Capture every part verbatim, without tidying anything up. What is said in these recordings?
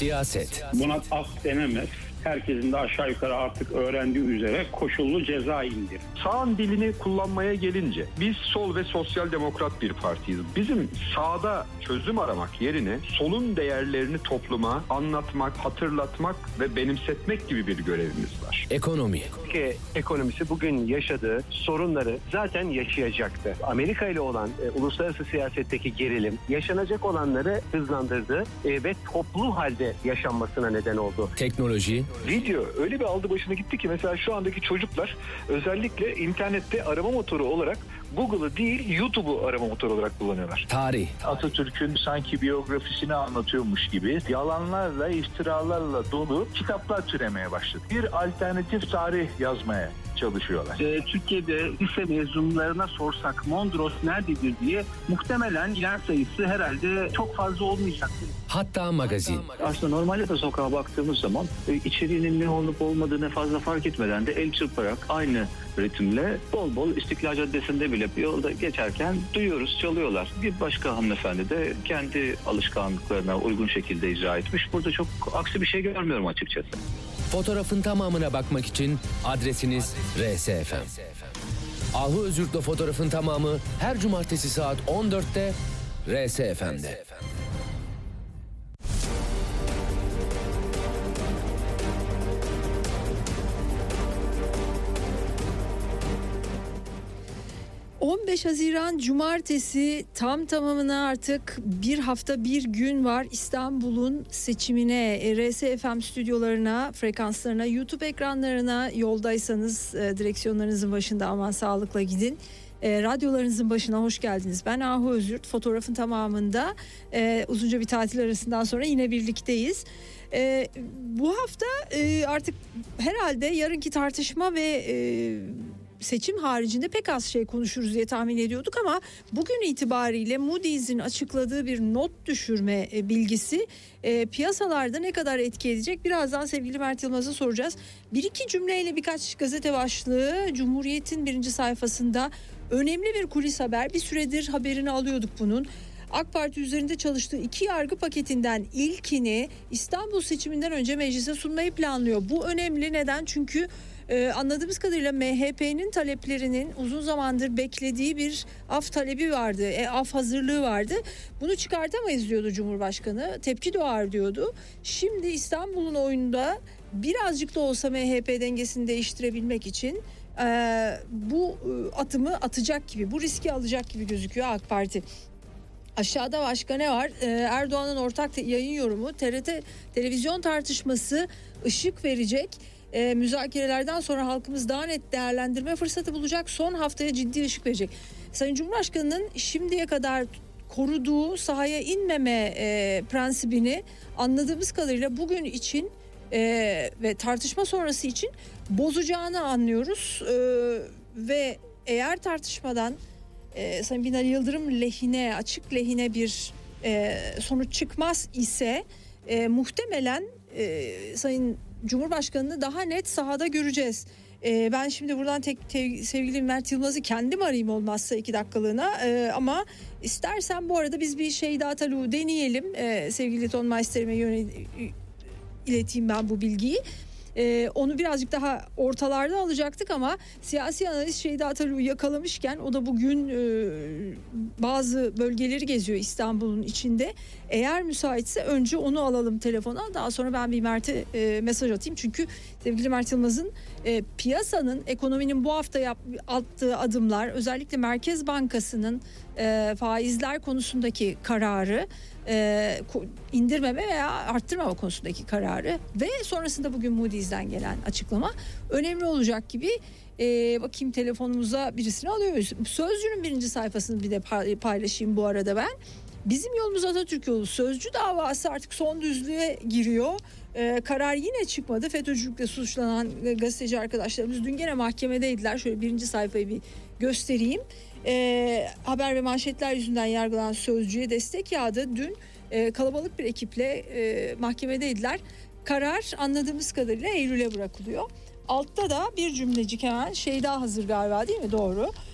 Siyaset. Buna af denemez. Herkesin de aşağı yukarı artık öğrendiği üzere koşullu ceza indir. Sağın dilini kullanmaya gelince biz sol ve sosyal demokrat bir partiyiz. Bizim sağda çözüm aramak yerine solun değerlerini topluma anlatmak, hatırlatmak ve benimsetmek gibi bir görevimiz var. Ekonomi. Türkiye ekonomisi bugün yaşadığı sorunları zaten yaşayacaktı. Amerika ile olan e, uluslararası siyasetteki gerilim yaşanacak olanları hızlandırdı e, ve toplu halde yaşanmasına neden oldu. Teknoloji. Video öyle bir aldı başına gitti ki mesela şu andaki çocuklar özellikle internette arama motoru olarak Google'ı değil YouTube'u arama motoru olarak kullanıyorlar. Tarih. Atatürk'ün sanki biyografisini anlatıyormuş gibi yalanlarla, iftiralarla dolu kitaplar türemeye başladı. Bir alternatif tarih yazmaya çalışıyorlar. Ee, Türkiye'de lise mezunlarına sorsak Mondros nerededir diye muhtemelen ilan sayısı herhalde çok fazla olmayacaktır. Hatta magazin. Aslında normalde de sokağa baktığımız zaman içeriğinin ne olup olmadığını fazla fark etmeden de el çırparak aynı ritimle bol bol İstiklal Caddesi'nde bile yolda geçerken duyuyoruz, çalıyorlar. Bir başka hanımefendi de kendi alışkanlıklarına uygun şekilde icra etmiş. Burada çok aksi bir şey görmüyorum açıkçası. Fotoğrafın tamamına bakmak için adresiniz R S F M. Ahu Özürk'le fotoğrafın tamamı her cumartesi saat on dörtte R S F M'de. on beş Haziran Cumartesi, tam tamamına artık bir hafta bir gün var İstanbul'un seçimine. R S F M stüdyolarına, frekanslarına, YouTube ekranlarına, yoldaysanız e, direksiyonlarınızın başında aman sağlıkla gidin. E, radyolarınızın başına hoş geldiniz. Ben Ahu Özürt, fotoğrafın tamamında e, uzunca bir tatil arasından sonra yine birlikteyiz. E, bu hafta e, artık herhalde yarınki tartışma ve e, seçim haricinde pek az şey konuşuruz diye tahmin ediyorduk ama bugün itibariyle Moody's'in açıkladığı bir not düşürme bilgisi e, piyasalarda ne kadar etki edecek? Birazdan sevgili Mert Yılmaz'a soracağız. Bir iki cümleyle birkaç gazete başlığı. Cumhuriyet'in birinci sayfasında önemli bir kulis haber. Bir süredir haberini alıyorduk bunun. AK Parti üzerinde çalıştığı iki yargı paketinden ilkini İstanbul seçiminden önce meclise sunmayı planlıyor. Bu önemli. Neden? Çünkü Ee, anladığımız kadarıyla M H P'nin taleplerinin uzun zamandır beklediği bir af talebi vardı, e, af hazırlığı vardı. Bunu çıkartamayız diyordu Cumhurbaşkanı, tepki doğar diyordu. Şimdi İstanbul'un oyunda birazcık da olsa M H P dengesini değiştirebilmek için e, bu e, atımı atacak gibi, bu riski alacak gibi gözüküyor AK Parti. Aşağıda başka ne var? Ee, Erdoğan'ın ortak yayın yorumu, T R T televizyon tartışması ışık verecek. E, müzakerelerden sonra halkımız daha net değerlendirme fırsatı bulacak. Son haftaya ciddi ışık verecek. Sayın Cumhurbaşkanı'nın şimdiye kadar koruduğu sahaya inmeme e, prensibini anladığımız kadarıyla bugün için e, ve tartışma sonrası için bozacağını anlıyoruz. E, ve eğer tartışmadan e, Sayın Binali Yıldırım lehine, açık lehine bir e, sonuç çıkmaz ise e, muhtemelen e, Sayın Cumhurbaşkanı'nı daha net sahada göreceğiz. Ee, ben şimdi buradan tek te, sevgili Mert Yılmaz'ı kendim arayayım olmazsa iki dakikalığına. Ee, ama istersen bu arada biz bir şey daha talu deneyelim. Ee, sevgili Ton Meister'ime yöne, ileteyim ben bu bilgiyi. Ee, onu birazcık daha ortalarda alacaktık ama siyasi analist Şeyda Atalu'yu yakalamışken o da bugün e, bazı bölgeleri geziyor İstanbul'un içinde. Eğer müsaitse önce onu alalım telefona, daha sonra ben bir Mert'e e, mesaj atayım. Çünkü sevgili Mert Yılmaz'ın e, piyasanın, ekonominin bu hafta yap, attığı adımlar, özellikle Merkez Bankası'nın e, faizler konusundaki kararı, e, indirmeme veya arttırmama konusundaki kararı ve sonrasında bugün Moody's'den gelen açıklama önemli olacak gibi. E, bakayım telefonumuza birisini alıyoruz. Sözcü'nün birinci sayfasını bir de paylaşayım bu arada ben. Bizim yolumuz Atatürk yolu. Sözcü davası artık son düzlüğe giriyor. Ee, karar yine çıkmadı. FETÖ'cülükle suçlanan gazeteci arkadaşlarımız dün gene mahkemedeydiler. Şöyle birinci sayfayı bir göstereyim. Ee, haber ve manşetler yüzünden yargılanan Sözcü'ye destek yağdı. Dün e, kalabalık bir ekiple e, mahkemedeydiler. Karar anladığımız kadarıyla Eylül'e bırakılıyor. Altta da bir cümlecik hemen şey daha hazır galiba, değil mi? Doğru.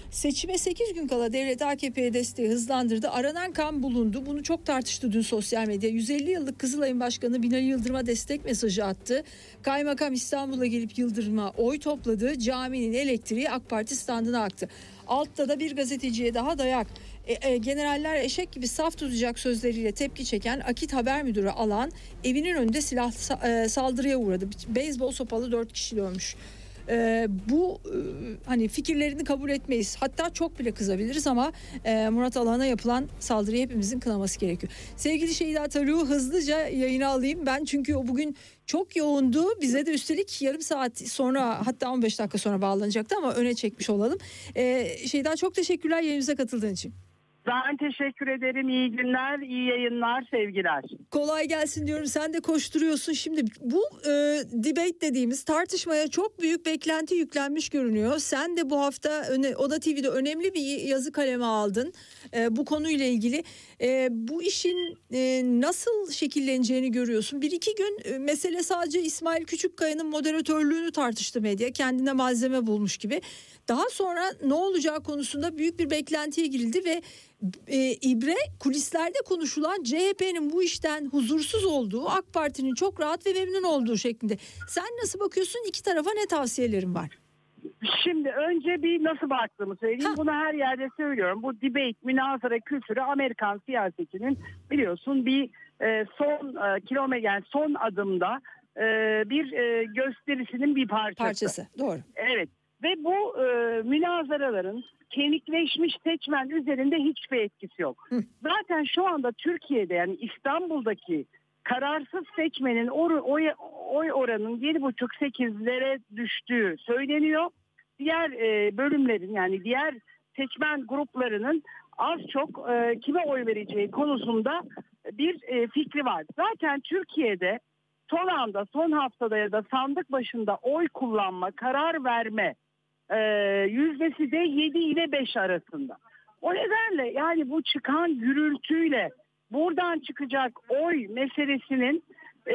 Seçime sekiz gün kala devlet A K P'ye desteği hızlandırdı. Aranan kan bulundu. Bunu çok tartıştı dün sosyal medya. yüz elli yıllık Kızılay'ın başkanı Binali Yıldırım'a destek mesajı attı. Kaymakam İstanbul'a gelip Yıldırım'a oy topladı. Caminin elektriği AK Parti standına aktı. Altta da bir gazeteciye daha dayak. E, e, generaller eşek gibi saf tutacak sözleriyle tepki çeken Akit Haber Müdürü Alan evinin önünde silah e, saldırıya uğradı. Beyzbol sopalı dört kişi ölmüş. E, bu e, hani fikirlerini kabul etmeyiz. Hatta çok bile kızabiliriz ama e, Murat Alan'a yapılan saldırıyı hepimizin kınaması gerekiyor. Sevgili Şeyda Tarık'ı hızlıca yayına alayım ben, çünkü o bugün çok yoğundu. Bize de üstelik yarım saat sonra, hatta on beş dakika sonra bağlanacaktı ama öne çekmiş olalım. E, Şeyda, çok teşekkürler yayınımıza katıldığın için. Ben teşekkür ederim. İyi günler, iyi yayınlar, sevgiler. Kolay gelsin diyorum. Sen de koşturuyorsun. Şimdi bu e, debate dediğimiz tartışmaya çok büyük beklenti yüklenmiş görünüyor. Sen de bu hafta öne, Oda T V'de önemli bir yazı kaleme aldın e, bu konuyla ilgili. E, bu işin e, nasıl şekilleneceğini görüyorsun. Bir iki gün e, mesele sadece İsmail Küçükkaya'nın moderatörlüğünü tartıştı medya. Kendine malzeme bulmuş gibi. Daha sonra ne olacağı konusunda büyük bir beklentiye girildi ve e, ibre kulislerde konuşulan C H P'nin bu işten huzursuz olduğu, AK Parti'nin çok rahat ve memnun olduğu şeklinde. Sen nasıl bakıyorsun? İki tarafa ne tavsiyelerin var? Şimdi önce bir nasıl baktığımı söyleyeyim. Ha. Bunu her yerde söylüyorum. Bu debate, münazara kültürü Amerikan siyasetinin biliyorsun bir e, son e, kilometre, yani son adımda e, bir e, gösterisinin bir parçası. Parçası, doğru. Evet. Ve bu e, münazaraların kemikleşmiş seçmen üzerinde hiçbir etkisi yok. Hı. Zaten şu anda Türkiye'de, yani İstanbul'daki kararsız seçmenin oy, oy, oy oranının yedi buçuk sekizlere düştüğü söyleniyor. Diğer e, bölümlerin, yani diğer seçmen gruplarının az çok e, kime oy vereceği konusunda bir e, fikri var. Zaten Türkiye'de son anda, son haftada ya da sandık başında oy kullanma, karar verme e, yüzdesi de yedi ile beş arasında. O nedenle yani bu çıkan gürültüyle buradan çıkacak oy meselesinin e,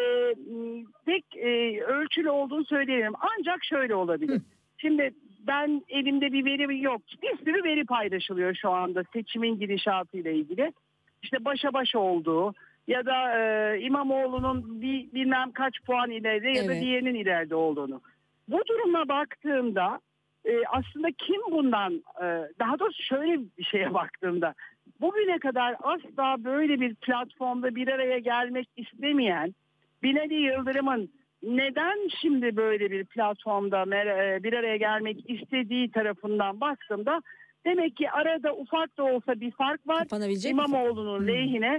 tek e, ölçülü olduğunu söyleyelim. Ancak şöyle olabilir. Hı. Şimdi ben, elimde bir veri yok. Bir sürü veri paylaşılıyor şu anda seçimin gidişatıyla ilgili. İşte başa baş olduğu ya da e, İmamoğlu'nun bir, bilmem kaç puan ileride ya evet. da diğerinin ileride olduğunu. Bu duruma baktığımda e, aslında kim bundan, e, daha doğrusu şöyle bir şeye baktığımda, bugüne kadar asla böyle bir platformda bir araya gelmek istemeyen Binali Yıldırım'ın neden şimdi böyle bir platformda bir araya gelmek istediği tarafından baktığımda, demek ki arada ufak da olsa bir fark var. İmamoğlu'nun hmm. lehine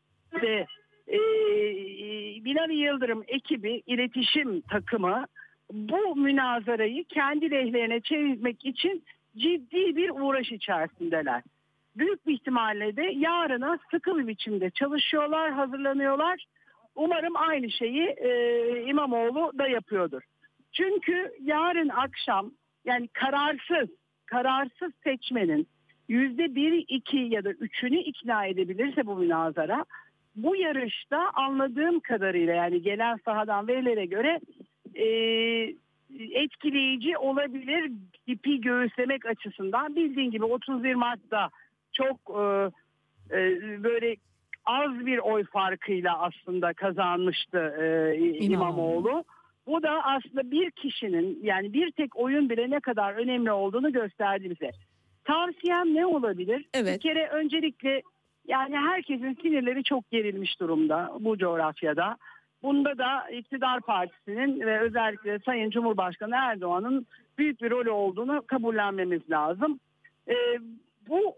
ve e, Binali Yıldırım ekibi, iletişim takımı bu münazarayı kendi lehlerine çevirmek için ciddi bir uğraş içerisindeler. Büyük bir ihtimalle de yarına sıkı bir biçimde çalışıyorlar, hazırlanıyorlar. Umarım aynı şeyi e, İmamoğlu da yapıyordur. Çünkü yarın akşam, yani kararsız, kararsız seçmenin yüzde bir, iki ya da üçünü ikna edebilirse bu münazara, bu yarışta anladığım kadarıyla, yani gelen sahadan verilere göre e, etkileyici olabilir ipi göğüslemek açısından. Bildiğin gibi otuz bir Mart'ta çok e, e, böyle az bir oy farkıyla aslında kazanmıştı e, İmamoğlu. Bu da aslında bir kişinin, yani bir tek oyun bile ne kadar önemli olduğunu gösterdi bize. Tavsiyem ne olabilir? Evet. Bir kere öncelikle, yani herkesin sinirleri çok gerilmiş durumda bu coğrafyada. Bunda da iktidar partisinin ve özellikle Sayın Cumhurbaşkanı Erdoğan'ın büyük bir rolü olduğunu kabullenmemiz lazım. E, bu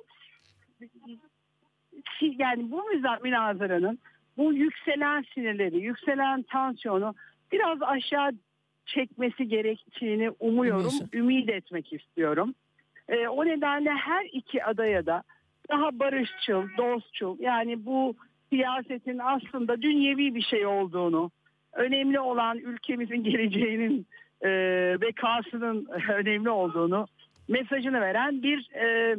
yani bu münazaranın bu yükselen sinirleri, yükselen tansiyonu biraz aşağı çekmesi gerektiğini umuyorum, Umuyorsun. ümit etmek istiyorum. E, o nedenle her iki adaya da daha barışçıl, dostçul, yani bu siyasetin aslında dünyevi bir şey olduğunu, önemli olan ülkemizin geleceğinin e, bekasının önemli olduğunu mesajını veren bir e,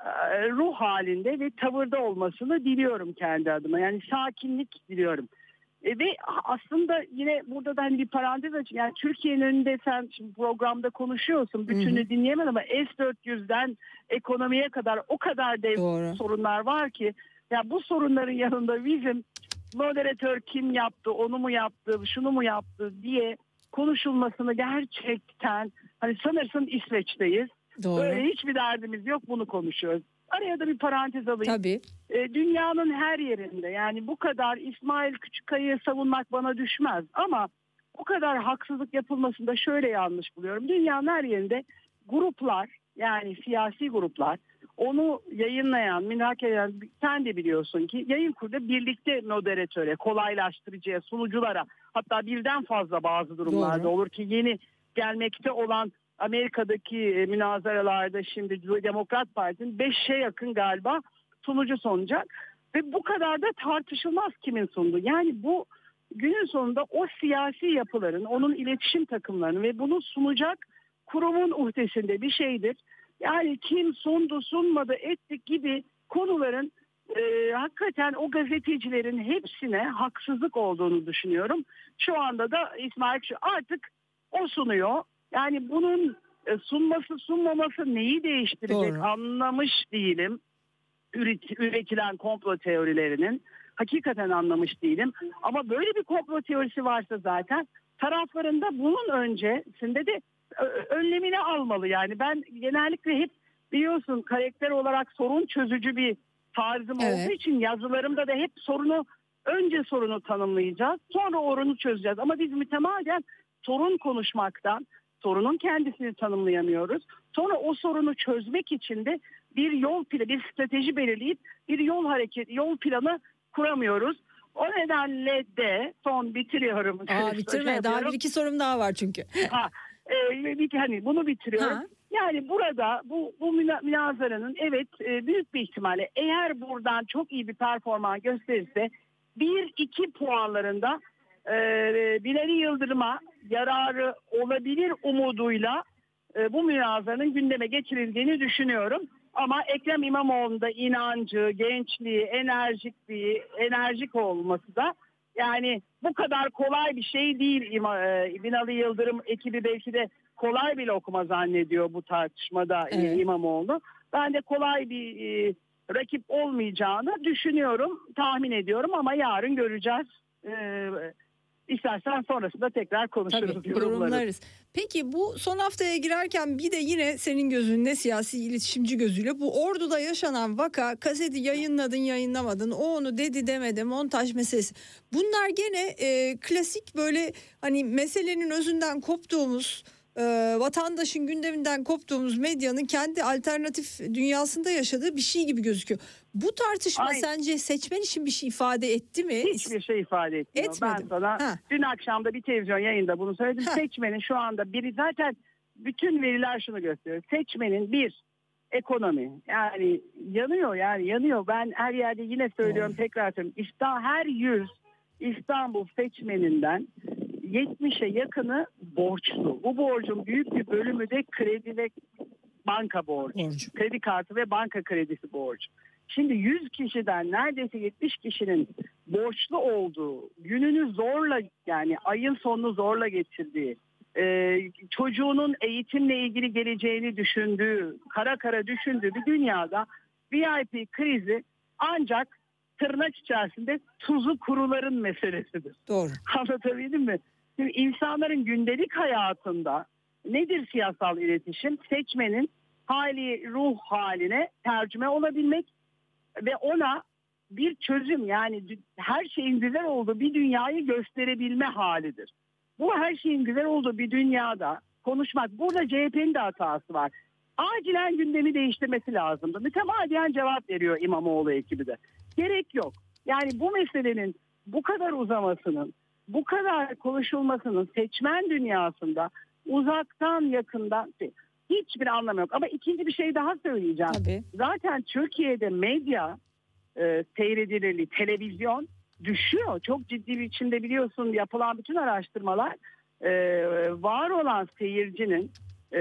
ruh halinde ve tavırda olmasını diliyorum kendi adıma. Yani sakinlik diliyorum. E, ve aslında yine burada da hani bir parantez açayım. Yani Türkiye'nin önünde sen şimdi programda konuşuyorsun. Bütünü hı hı. dinleyemem ama S dört yüzden ekonomiye kadar o kadar dev Doğru. sorunlar var ki. Ya bu sorunların yanında bizim moderatör kim yaptı, onu mu yaptı, şunu mu yaptı diye konuşulmasını gerçekten hani sanırsın İsveç'teyiz. Doğru. Böyle hiçbir derdimiz yok, bunu konuşuyoruz. Araya da bir parantez alayım. Tabii. E, dünyanın her yerinde yani bu kadar İsmail Küçükkaya'yı savunmak bana düşmez ama bu kadar haksızlık yapılmasında şöyle yanlış buluyorum. Dünyanın her yerinde gruplar yani siyasi gruplar onu yayınlayan, minhak eden sen de biliyorsun ki yayın kurdu birlikte moderatöre, kolaylaştırıcıya, sunuculara hatta birden fazla bazı durumlarda Doğru. olur ki yeni gelmekte olan Amerika'daki münazaralarda şimdi Demokrat Parti'nin beşe yakın galiba sunucu sunacak. Ve bu kadar da tartışılmaz kimin sunduğu. Yani bu günün sonunda o siyasi yapıların, onun iletişim takımlarının ve bunu sunacak kurumun uhdesinde bir şeydir. Yani kim sundu, sunmadı, etti gibi konuların e, hakikaten o gazetecilerin hepsine haksızlık olduğunu düşünüyorum. Şu anda da İsmail artık o sunuyor. Yani bunun sunması sunmaması neyi değiştirecek Doğru. anlamış değilim. Üretilen komplo teorilerinin hakikaten anlamış değilim. Ama böyle bir komplo teorisi varsa zaten taraflarında bunun öncesinde de önlemini almalı. Yani ben genellikle hep biliyorsun karakter olarak sorun çözücü bir tarzım evet. olduğu için yazılarımda da hep sorunu önce sorunu tanımlayacağız. Sonra orunu çözeceğiz. Ama biz mütemadiyen sorun konuşmaktan sorunun kendisini tanımlayamıyoruz. Sonra o sorunu çözmek için de bir yol planı, bir strateji belirleyip bir yol hareket, yol planı kuramıyoruz. O nedenle de son bitiriyorum. Aa, bitirme. Şey daha bir iki sorum daha var çünkü. Ha, e, bir, hani bunu bitiriyorum. Ha. Yani burada bu bu münazaranın evet e, büyük bir ihtimalle eğer buradan çok iyi bir performans gösterirse bir iki puanlarında e, Binali Yıldırım'a yararı olabilir umuduyla e, bu münazaranın gündeme getirildiğini düşünüyorum. Ama Ekrem İmamoğlu'nda inancı, gençliği, enerjikliği, enerjik olması da yani bu kadar kolay bir şey değil. E, Binali Yıldırım ekibi belki de kolay bir lokma zannediyor bu tartışmada evet. İmamoğlu. Ben de kolay bir e, rakip olmayacağını düşünüyorum, tahmin ediyorum ama yarın göreceğiz. E, İstersen sonrasında tekrar konuşuruz. Tabii, yorumlarız. Peki bu son haftaya girerken bir de yine senin gözünde siyasi iletişimci gözüyle bu Ordu'da yaşanan vaka, kaseti yayınladın yayınlamadın, o onu dedi demedi, montaj meselesi. Bunlar gene e, klasik böyle hani meselenin özünden koptuğumuz, e, vatandaşın gündeminden koptuğumuz medyanın kendi alternatif dünyasında yaşadığı bir şey gibi gözüküyor. Bu tartışma Ay. sence seçmen için bir şey ifade etti mi? Hiçbir şey ifade etmiyor. Etmedi. Ben sana ha. dün akşam da bir televizyon yayında bunu söyledim. Ha. Seçmenin şu anda biri zaten bütün veriler şunu gösteriyor. Seçmenin bir ekonomi yani yanıyor yani yanıyor. Ben her yerde yine söylüyorum oh. tekrar söylüyorum. İşte her yüz İstanbul seçmeninden yetmişe yakını borçlu. Bu borcun büyük bir bölümü de kredi ve banka borcu. Borç. Kredi kartı ve banka kredisi borcu. Şimdi yüz kişiden neredeyse yetmiş kişinin borçlu olduğu, gününü zorla yani ayın sonunu zorla geçirdiği, e, çocuğunun eğitimle ilgili geleceğini düşündüğü, kara kara düşündüğü bir dünyada V I P krizi ancak tırnak içerisinde tuzu kuruların meselesidir. Doğru. Anlatabildim mi? Şimdi insanların gündelik hayatında nedir siyasal iletişim? Seçmenin hali ruh haline tercüme olabilmek ve ona bir çözüm yani her şeyin güzel olduğu bir dünyayı gösterebilme halidir. Bu her şeyin güzel olduğu bir dünyada konuşmak. Burada C H P'nin de hatası var. Acilen gündemi değiştirmesi lazımdı. Mütemadiyen cevap veriyor İmamoğlu ekibi de. Gerek yok. Yani bu meselenin bu kadar uzamasının, bu kadar konuşulmasının seçmen dünyasında uzaktan yakından hiçbir anlamı yok. Ama ikinci bir şey daha söyleyeceğim. Tabii. Zaten Türkiye'de medya e, seyredilirliği, televizyon düşüyor. Çok ciddi bir biçimde biliyorsun yapılan bütün araştırmalar e, var olan seyircinin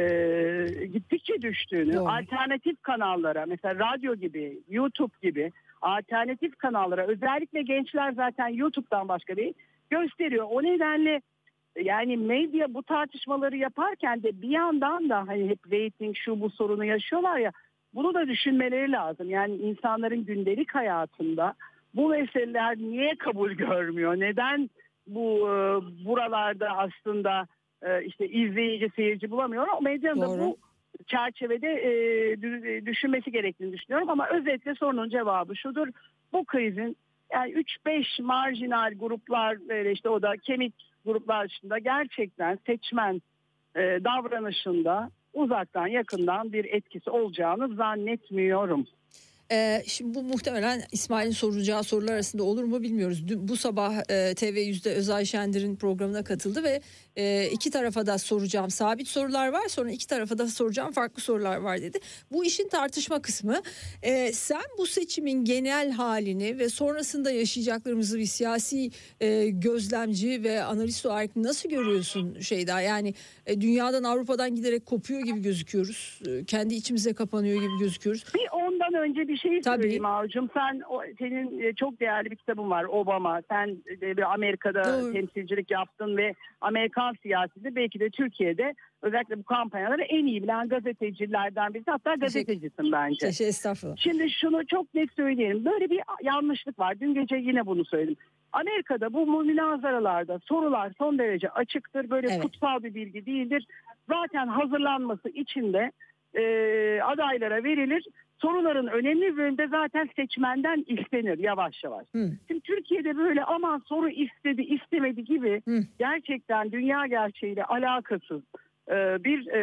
e, gittikçe düştüğünü, Doğru. alternatif kanallara mesela radyo gibi, YouTube gibi alternatif kanallara, özellikle gençler zaten YouTube'dan başka değil, gösteriyor. O nedenle yani medya bu tartışmaları yaparken de bir yandan da hani hep reyting şu bu sorunu yaşıyorlar ya, bunu da düşünmeleri lazım. Yani insanların gündelik hayatında bu meseleler niye kabul görmüyor? Neden bu e, buralarda aslında e, işte izleyici, seyirci bulamıyor? O medyanın da bu çerçevede e, düşünmesi gerektiğini düşünüyorum. Ama özetle sorunun cevabı şudur. Bu krizin yani üç beş marjinal gruplar, işte o da kemik gruplar dışında gerçekten seçmen e, davranışında uzaktan yakından bir etkisi olacağını zannetmiyorum. Ee, şimdi bu muhtemelen İsmail'in soracağı sorular arasında olur mu bilmiyoruz. Dün, bu sabah e, T V yüzde Özay Şendir'in programına katıldı ve e, iki tarafa da soracağım sabit sorular var, sonra iki tarafa da soracağım farklı sorular var dedi. Bu işin tartışma kısmı. E, sen bu seçimin genel halini ve sonrasında yaşayacaklarımızı bir siyasi e, gözlemci ve analist olarak nasıl görüyorsun Şeyda? Yani e, dünyadan, Avrupa'dan giderek kopuyor gibi gözüküyoruz. E, kendi içimize kapanıyor gibi gözüküyoruz. Bir ondan önce bir şey Tabii. söyleyeyim Avcım. Sen o, senin çok değerli bir kitabın var, Obama. Sen de bir Amerika'da Doğru. temsilcilik yaptın ve Amerikan siyaseti belki de Türkiye'de özellikle bu kampanyaları en iyi bilen gazetecilerden birisi. Hatta gazetecisin bence. Teşekkür, estağfurullah. Şimdi şunu çok net söyleyelim. Böyle bir yanlışlık var. Dün gece yine bunu söyledim. Amerika'da bu münazaralarda sorular son derece açıktır. Böyle evet. kutsal bir bilgi değildir. Zaten hazırlanması için de e, adaylara verilir. Soruların önemli bir bölümde zaten seçmenden istenir yavaş yavaş. Hı. Şimdi Türkiye'de böyle aman soru istedi istemedi gibi Hı. gerçekten dünya gerçeğiyle alakasız bir e,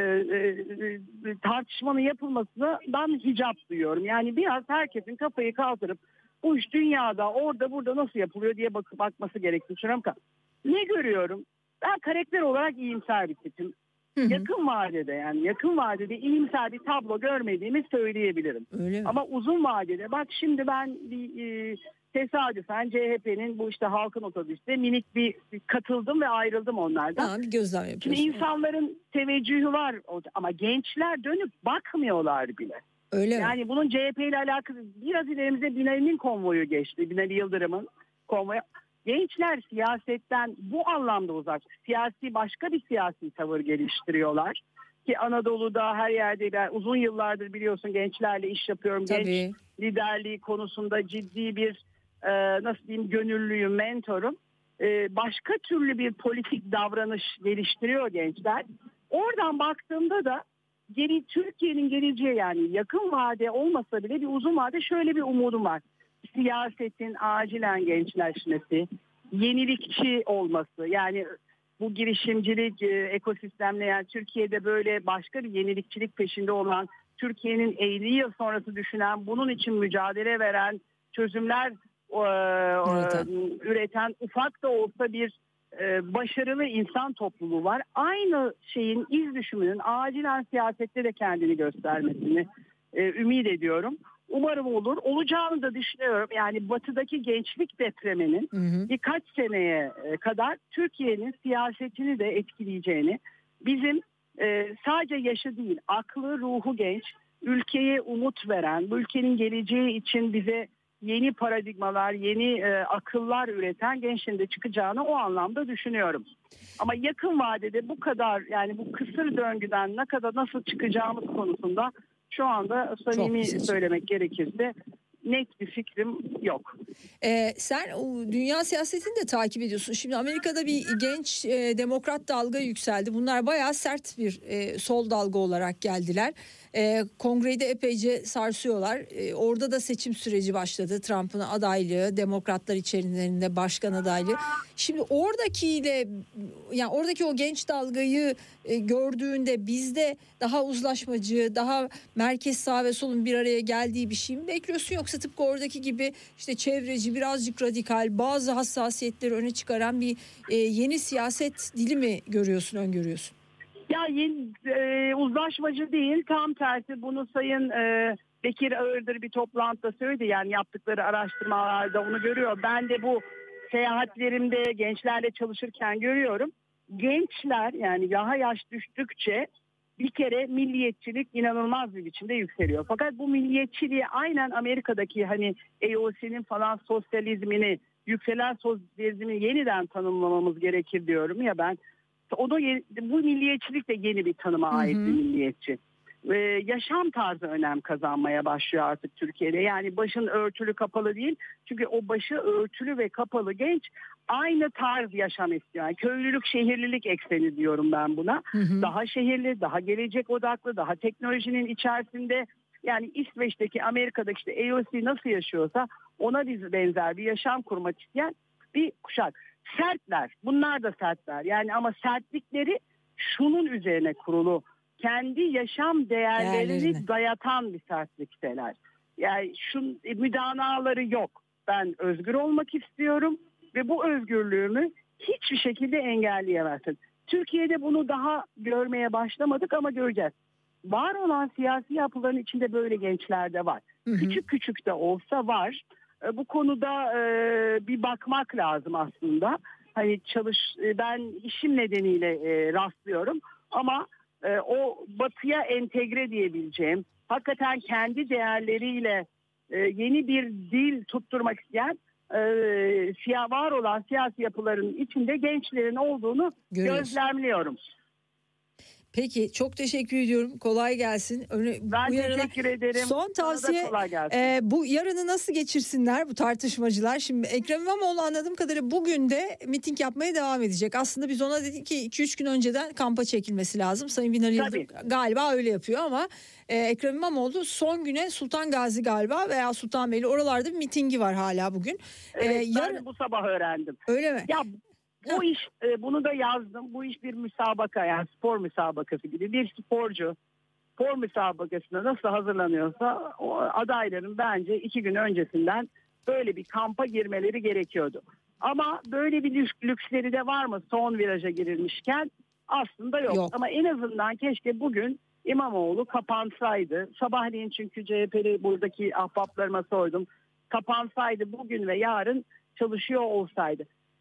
e, tartışmanın yapılmasından hicap duyuyorum. Yani biraz herkesin kafayı kaldırıp bu iş dünyada orada burada nasıl yapılıyor diye bak bakması gerektiğini düşünüyorum. Ne görüyorum? Ben karakter olarak iyimser bir tipim. Hı hı. Yakın vadede yani yakın vadede iyimser bir tablo görmediğimi söyleyebilirim. Ama uzun vadede bak şimdi ben bir e, tesadüfen C H P'nin bu işte halkın otobüsüne minik bir, bir katıldım ve ayrıldım onlardan. Ha, bir gözlem yapıyorsun. Şimdi insanların teveccühü var ama gençler dönüp bakmıyorlar bile. Öyle yani mi? Bunun C H P ile alakası, biraz ilerimize Binali'nin konvoyu geçti. Binali Yıldırım'ın konvoyu. Gençler siyasetten bu anlamda uzak. Siyasi başka bir siyasi tavır geliştiriyorlar. Ki Anadolu'da her yerde ben uzun yıllardır biliyorsun gençlerle iş yapıyorum. Tabii. Genç liderliği konusunda ciddi bir e, nasıl diyeyim gönüllüyüm, mentorum. E, başka türlü bir politik davranış geliştiriyor gençler. Oradan baktığımda da geri Türkiye'nin geleceği yani yakın vade olmasa bile bir uzun vade şöyle bir umudum var. Siyasetin acilen gençleşmesi, yenilikçi olması, yani bu girişimcilik e, ekosistemle yani Türkiye'de böyle başka bir yenilikçilik peşinde olan, Türkiye'nin elli yıl sonrası düşünen, bunun için mücadele veren, çözümler e, üreten. E, üreten ufak da olsa bir e, başarılı insan topluluğu var. Aynı şeyin iz düşümünün acilen siyasette de kendini göstermesini e, ümit ediyorum. Umarım olur. Olacağını da düşünüyorum. Yani batıdaki gençlik depreminin hı hı. birkaç seneye kadar Türkiye'nin siyasetini de etkileyeceğini, bizim e, sadece yaşı değil, aklı, ruhu genç, ülkeye umut veren, bu ülkenin geleceği için bize yeni paradigmalar, yeni e, akıllar üreten gençlerin de çıkacağını o anlamda düşünüyorum. Ama yakın vadede bu kadar, yani bu kısır döngüden ne kadar nasıl çıkacağımız konusunda şu anda samimi söylemek gerekirse net bir fikrim yok. Ee, sen o dünya siyasetini de takip ediyorsun. Şimdi Amerika'da bir genç e, demokrat dalga yükseldi. Bunlar bayağı sert bir e, sol dalga olarak geldiler. E, Kongreyi de epeyce sarsıyorlar. E, orada da seçim süreci başladı. Trump'ın adaylığı, demokratlar içerisinde başkan adaylığı. Şimdi oradakiyle, yani oradaki o genç dalgayı e, gördüğünde bizde daha uzlaşmacı, daha merkez sağ ve solun bir araya geldiği bir şey mi bekliyorsun, yoksa tıpkı oradaki gibi işte çevreci, birazcık radikal, bazı hassasiyetleri öne çıkaran bir e, yeni siyaset dili mi görüyorsun, öngörüyorsun? Ya yeni, e, uzlaşmacı değil, tam tersi. Bunu Sayın e, Bekir Ağırdır bir toplantıda söyledi. Yani yaptıkları araştırmalarda onu görüyor. Ben de bu seyahatlerimde gençlerle çalışırken görüyorum. Gençler, yani daha yaş düştükçe bir kere milliyetçilik inanılmaz bir biçimde yükseliyor. Fakat bu milliyetçiliği aynen Amerika'daki hani A O C'nin falan sosyalizmini, yükselen sosyalizmi yeniden tanımlamamız gerekir diyorum ya ben. O da yeni, bu milliyetçilik de yeni bir tanıma ait, hı hı, bir milliyetçi. Ee, yaşam tarzı önem kazanmaya başlıyor artık Türkiye'de. Yani başın örtülü kapalı değil. Çünkü o başı örtülü ve kapalı genç aynı tarz yaşam istiyor. Yani köylülük şehirlilik ekseni diyorum ben buna. Hı hı. Daha şehirli, daha gelecek odaklı, daha teknolojinin içerisinde. Yani İsveç'teki, Amerika'daki işte A O C nasıl yaşıyorsa ona benzer bir yaşam kurmak isteyen bir kuşak. Sertler, bunlar da sertler. Yani ama sertlikleri şunun üzerine kurulu. Kendi yaşam değerlerini Değerlerini. dayatan bir sertlikteler. Yani şun, müdanaları yok. Ben özgür olmak istiyorum ve bu özgürlüğümü hiçbir şekilde engelleyemezsin. Türkiye'de bunu daha görmeye başlamadık ama göreceğiz. Var olan siyasi yapıların içinde böyle gençler de var. Hı hı. Küçük küçük de olsa var. Bu konuda e, bir bakmak lazım aslında. Hani çalış, ben işim nedeniyle e, rastlıyorum ama e, o batıya entegre diyebileceğim, hakikaten kendi değerleriyle e, yeni bir dil tutturmak isteyen e, siyah var olan siyasi yapıların içinde gençlerin olduğunu gözlemliyorum. Peki, çok teşekkür ediyorum. Kolay gelsin. Öne, ben yarına, teşekkür ederim. Son tavsiye e, bu yarını nasıl geçirsinler bu tartışmacılar? Şimdi Ekrem İmamoğlu anladığım kadarıyla bugün de miting yapmaya devam edecek. Aslında biz ona dedik ki iki üç gün önceden kampa çekilmesi lazım. Sayın Binali Yıldırım galiba öyle yapıyor ama e, Ekrem İmamoğlu son güne Sultan Gazi galiba veya Sultanbeyli, oralarda bir mitingi var hala bugün. Evet, e, ben yarın... bu sabah öğrendim. Öyle mi? Ya bu iş, bunu da yazdım. Bu iş bir müsabaka, yani spor müsabakası gibi. Bir sporcu spor müsabakasına nasıl hazırlanıyorsa o adayların bence iki gün öncesinden böyle bir kampa girmeleri gerekiyordu. Ama böyle bir lüksleri de var mı son viraja girilmişken? Aslında yok. yok. Ama en azından keşke bugün İmamoğlu kapansaydı. Sabahleyin çünkü C H P'li buradaki ahbaplarıma sordum. Kapansaydı bugün ve yarın çalışıyor olsaydı.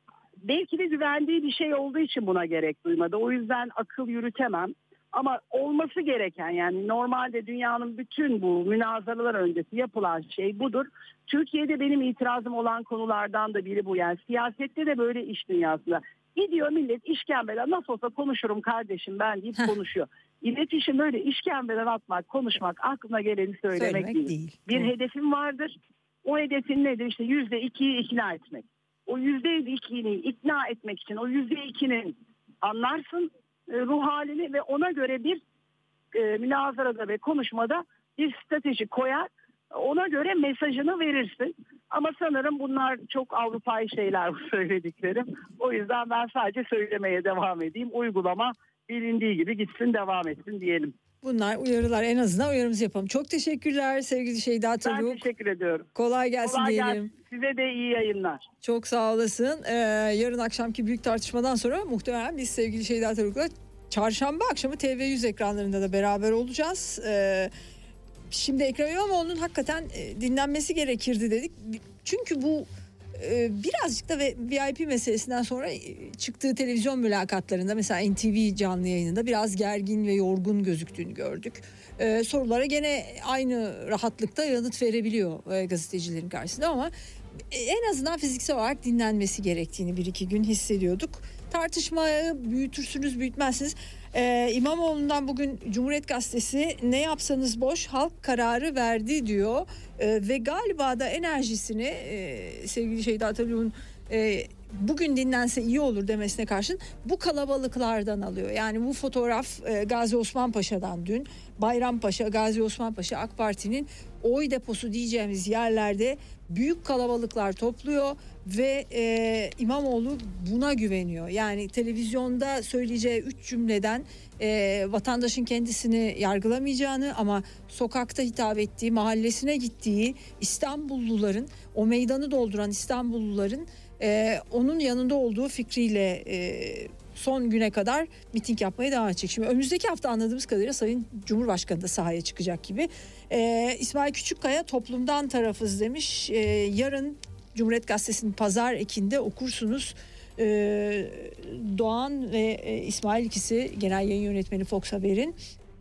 Belki de güvendiği bir şey olduğu için buna gerek duymadı. O yüzden akıl yürütemem. Ama olması gereken, yani normalde dünyanın bütün bu münazaralar öncesi yapılan şey budur. Türkiye'de benim itirazım olan konulardan da biri bu. Yani siyasette de böyle, iş dünyasında. Gidiyor millet işkembeden, nasıl olsa konuşurum kardeşim ben deyip konuşuyor. İletişim böyle işkembeden atmak, konuşmak, aklına geleni söylemek, söylemek değil. değil. Bir Hı. hedefim vardır. O hedefin nedir? İşte yüzde ikiyi ikna etmek. O yüzde ikini ikna etmek için o yüzde ikinin anlarsın e, ruh halini ve ona göre bir e, münazarada ve konuşmada bir strateji koyar. Ona göre mesajını verirsin. Ama sanırım bunlar çok Avrupa'yı şeyler bu söylediklerim. O yüzden ben sadece söylemeye devam edeyim. Uygulama bilindiği gibi gitsin, devam etsin diyelim. Bunlar uyarılar, en azından uyarımızı yapalım. Çok teşekkürler sevgili Şeyda Taluk. Ben teşekkür ediyorum. Kolay gelsin Kolay diyelim. Gelsin. Size de iyi yayınlar. Çok sağ olasın. Ee, yarın akşamki büyük tartışmadan sonra muhtemelen biz sevgili Şeyda Taluk'la çarşamba akşamı T V yüz ekranlarında da beraber olacağız. Ee, şimdi Ekrem İmamoğlu'nun hakikaten e, dinlenmesi gerekirdi dedik. Çünkü bu e, birazcık da V I P meselesinden sonra e, çıktığı televizyon mülakatlarında, mesela N T V canlı yayınında biraz gergin ve yorgun gözüktüğünü gördük. Ee, sorulara gene aynı rahatlıkta yanıt verebiliyor e, gazetecilerin karşısında ama en azından fiziksel olarak dinlenmesi gerektiğini bir iki gün hissediyorduk. Tartışmayı büyütürsünüz büyütmezsiniz. Ee, İmamoğlu'ndan bugün Cumhuriyet Gazetesi ne yapsanız boş, halk kararı verdi diyor. Ee, ve galiba da enerjisini e, sevgili Şeyda Taluk'un e, bugün dinlense iyi olur demesine karşın bu kalabalıklardan alıyor. Yani bu fotoğraf e, Gazi Osman Paşa'dan dün. Bayrampaşa, Gazi Osman Paşa AK Parti'nin oy deposu diyeceğimiz yerlerde büyük kalabalıklar topluyor ve e, İmamoğlu buna güveniyor. Yani televizyonda söyleyeceği üç cümleden e, vatandaşın kendisini yargılamayacağını, ama sokakta hitap ettiği, mahallesine gittiği İstanbulluların, o meydanı dolduran İstanbulluların e, onun yanında olduğu fikriyle e, son güne kadar miting yapmaya devam edecek. Şimdi önümüzdeki hafta anladığımız kadarıyla Sayın Cumhurbaşkanı da sahaya çıkacak gibi. Ee, İsmail Küçükkaya toplumdan tarafız demiş. Ee, yarın Cumhuriyet Gazetesi'nin pazar ekinde okursunuz. Ee, Doğan ve e, İsmail, ikisi genel yayın yönetmeni Fox Haber'in.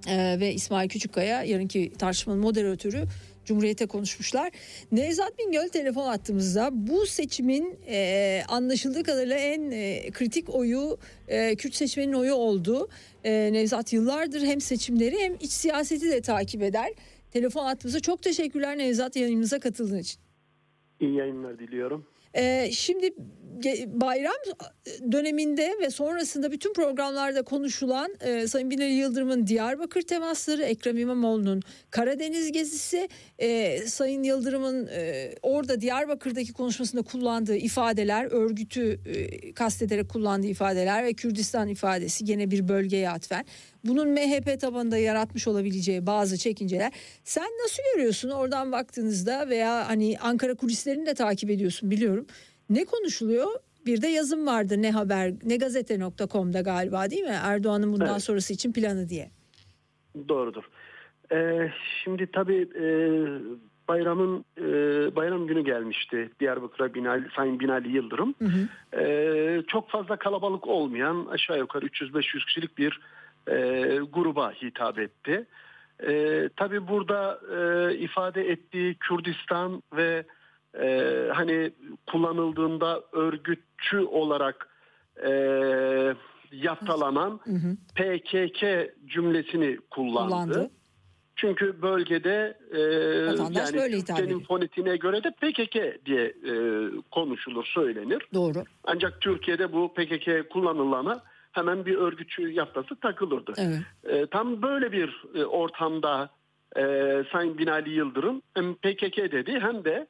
Ee, ve İsmail Küçükkaya yarınki tartışmanın moderatörü Cumhuriyet'e konuşmuşlar. Nevzat Bingöl telefon attığımızda bu seçimin e, anlaşıldığı kadarıyla en e, kritik oyu e, Kürt seçmenin oyu oldu. E, Nevzat yıllardır hem seçimleri hem iç siyaseti de takip eder. Telefon attığımızda çok teşekkürler Nevzat, yayınımıza katıldığın için. İyi yayınlar diliyorum. Ee, şimdi bayram döneminde ve sonrasında bütün programlarda konuşulan e, Sayın Binali Yıldırım'ın Diyarbakır temasları, Ekrem İmamoğlu'nun Karadeniz gezisi, e, Sayın Yıldırım'ın e, orada Diyarbakır'daki konuşmasında kullandığı ifadeler, örgütü e, kastederek kullandığı ifadeler ve Kürdistan ifadesi gene bir bölgeye atfen. Bunun M H P tabanında yaratmış olabileceği bazı çekinceler. Sen nasıl görüyorsun oradan baktığınızda veya hani Ankara kulislerini de takip ediyorsun biliyorum. Ne konuşuluyor? Bir de yazım vardı ne haber ne gazete nokta com'da galiba değil mi? Erdoğan'ın bundan evet. sonrası için planı diye. Doğrudur. Ee, şimdi tabii e, bayramın e, bayram günü gelmişti Diyarbakır'a Binali, Sayın Binali Yıldırım. Hı hı. E, çok fazla kalabalık olmayan aşağı yukarı üç yüz beş yüz kişilik bir e, gruba hitap etti. E, tabii burada e, ifade ettiği Kürdistan ve Ee, hani kullanıldığında örgütçü olarak e, yaftalanan hı hı. P K K cümlesini kullandı. kullandı. Çünkü bölgede e, yani Türkçenin fonetiğine göre de P K K diye e, konuşulur, söylenir. Doğru. Ancak Türkiye'de bu P K K kullanılana hemen bir örgütçü yaftası takılırdı. Evet. E, tam böyle bir e, ortamda e, Sayın Binali Yıldırım hem P K K dedi hem de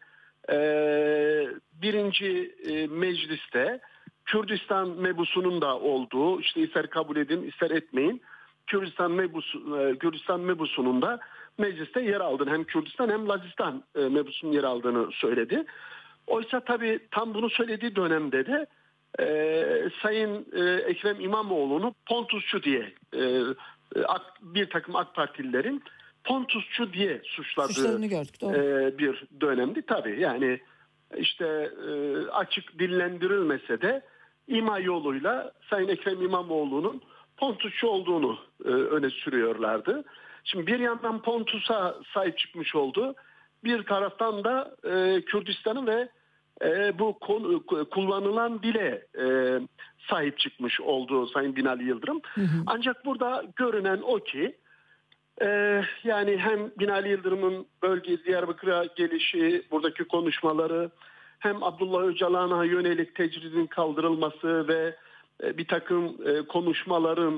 Ee, birinci e, mecliste Kürdistan mebusunun da olduğu, işte ister kabul edin ister etmeyin, Kürdistan mebusu, e, Kürdistan mebusunun da mecliste yer aldığını, hem Kürdistan hem Lazistan e, mebusunun yer aldığını söyledi. Oysa tabii tam bunu söylediği dönemde de e, Sayın e, Ekrem İmamoğlu'nu Pontusçu diye e, ak, bir takım AK Partililerin Pontusçu diye suçladığı gördük, e, bir dönemdi tabii. Yani işte e, açık dillendirilmese de ima yoluyla Sayın Ekrem İmamoğlu'nun Pontusçu olduğunu e, öne sürüyorlardı. Şimdi bir yandan Pontus'a sahip çıkmış oldu. Bir taraftan da e, Kürdistan'ı ve e, bu konu, kullanılan dile e, sahip çıkmış oldu Sayın Binali Yıldırım. Hı hı. Ancak burada görünen o ki Ee, yani hem Binali Yıldırım'ın bölge Diyarbakır'a gelişi, buradaki konuşmaları, hem Abdullah Öcalan'a yönelik tecridin kaldırılması ve e, bir takım e, konuşmaların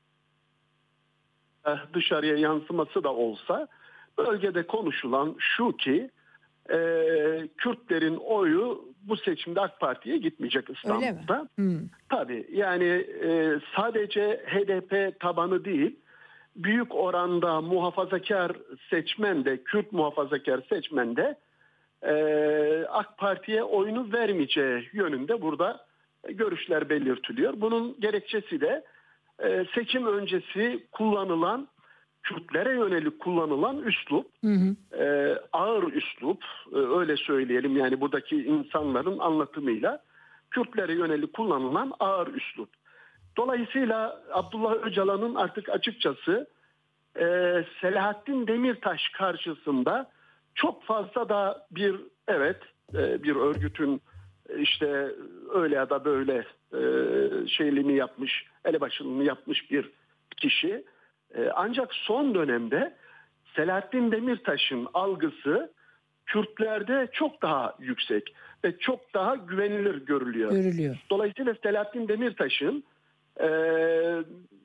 e, dışarıya yansıması da olsa, bölgede konuşulan şu ki e, Kürtlerin oyu bu seçimde AK Parti'ye gitmeyecek İstanbul'da. Hmm. Tabii yani e, sadece H D P tabanı değil, büyük oranda muhafazakar seçmen de, Kürt muhafazakar seçmen de e, AK Parti'ye oyunu vermeyeceği yönünde burada görüşler belirtiliyor. Bunun gerekçesi de e, seçim öncesi kullanılan, Kürtlere yönelik kullanılan üslup, hı hı. E, ağır üslup, e, öyle söyleyelim, yani buradaki insanların anlatımıyla Kürtlere yönelik kullanılan ağır üslup. Dolayısıyla Abdullah Öcalan'ın artık açıkçası e, Selahattin Demirtaş karşısında çok fazla da bir evet e, bir örgütün işte öyle ya da böyle e, şeyliğini yapmış, elebaşılığını yapmış bir kişi. E, ancak son dönemde Selahattin Demirtaş'ın algısı Kürtlerde çok daha yüksek ve çok daha güvenilir görülüyor. görülüyor. Dolayısıyla Selahattin Demirtaş'ın Ee,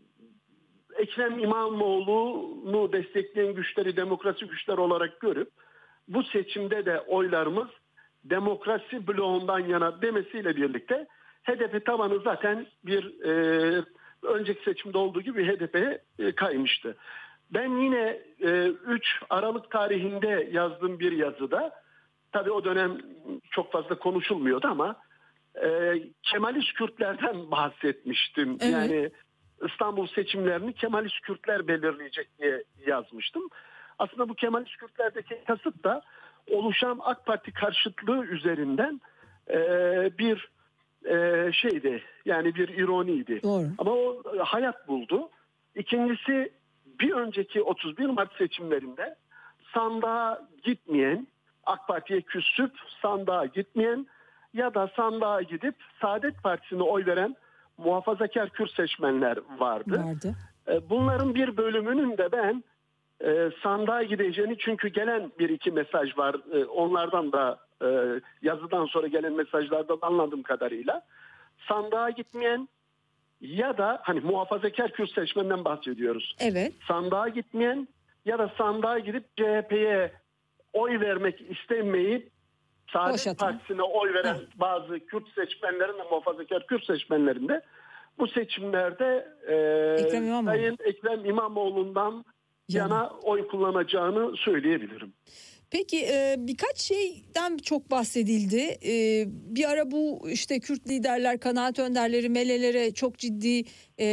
Ekrem İmamoğlu'nu destekleyen güçleri demokrasi güçleri olarak görüp bu seçimde de oylarımız demokrasi bloğundan yana demesiyle birlikte H D P tabanı zaten bir e, önceki seçimde olduğu gibi H D P'ye e, kaymıştı. Ben yine e, üç Aralık tarihinde yazdığım bir yazıda, tabii o dönem çok fazla konuşulmuyordu ama e, Kemalist Kürtlerden bahsetmiştim. Evet. Yani İstanbul seçimlerini Kemalist Kürtler belirleyecek diye yazmıştım. Aslında bu Kemalist Kürtlerdeki kasıt da oluşan AK Parti karşıtlığı üzerinden e, bir e, şeydi, yani bir ironiydi. Doğru. Ama o hayat buldu. İkincisi, bir önceki otuz bir Mart seçimlerinde sandığa gitmeyen, AK Parti'ye küsüp sandığa gitmeyen ya da sandığa gidip Saadet Partisi'ne oy veren muhafazakar Kürt seçmenler vardı. vardı. Bunların bir bölümünün de ben e, sandığa gideceğini, çünkü gelen bir iki mesaj var. E, onlardan da e, yazıdan sonra gelen mesajlardan anladığım kadarıyla sandığa gitmeyen ya da hani muhafazakar Kürt seçmenden bahsediyoruz. Evet. Sandığa gitmeyen ya da sandığa gidip C H P'ye oy vermek istemeyip Saadet Boşatın. Partisi'ne oy veren Ha. bazı Kürt seçmenlerin de muhafazakar Kürt seçmenlerin de bu seçimlerde e, Ekrem İmamoğlu. Sayın Ekrem İmamoğlu'ndan yana, yana oy kullanacağını söyleyebilirim. Peki e, birkaç şeyden çok bahsedildi. E, bir ara bu işte Kürt liderler, kanaat önderleri, melelere çok ciddi e,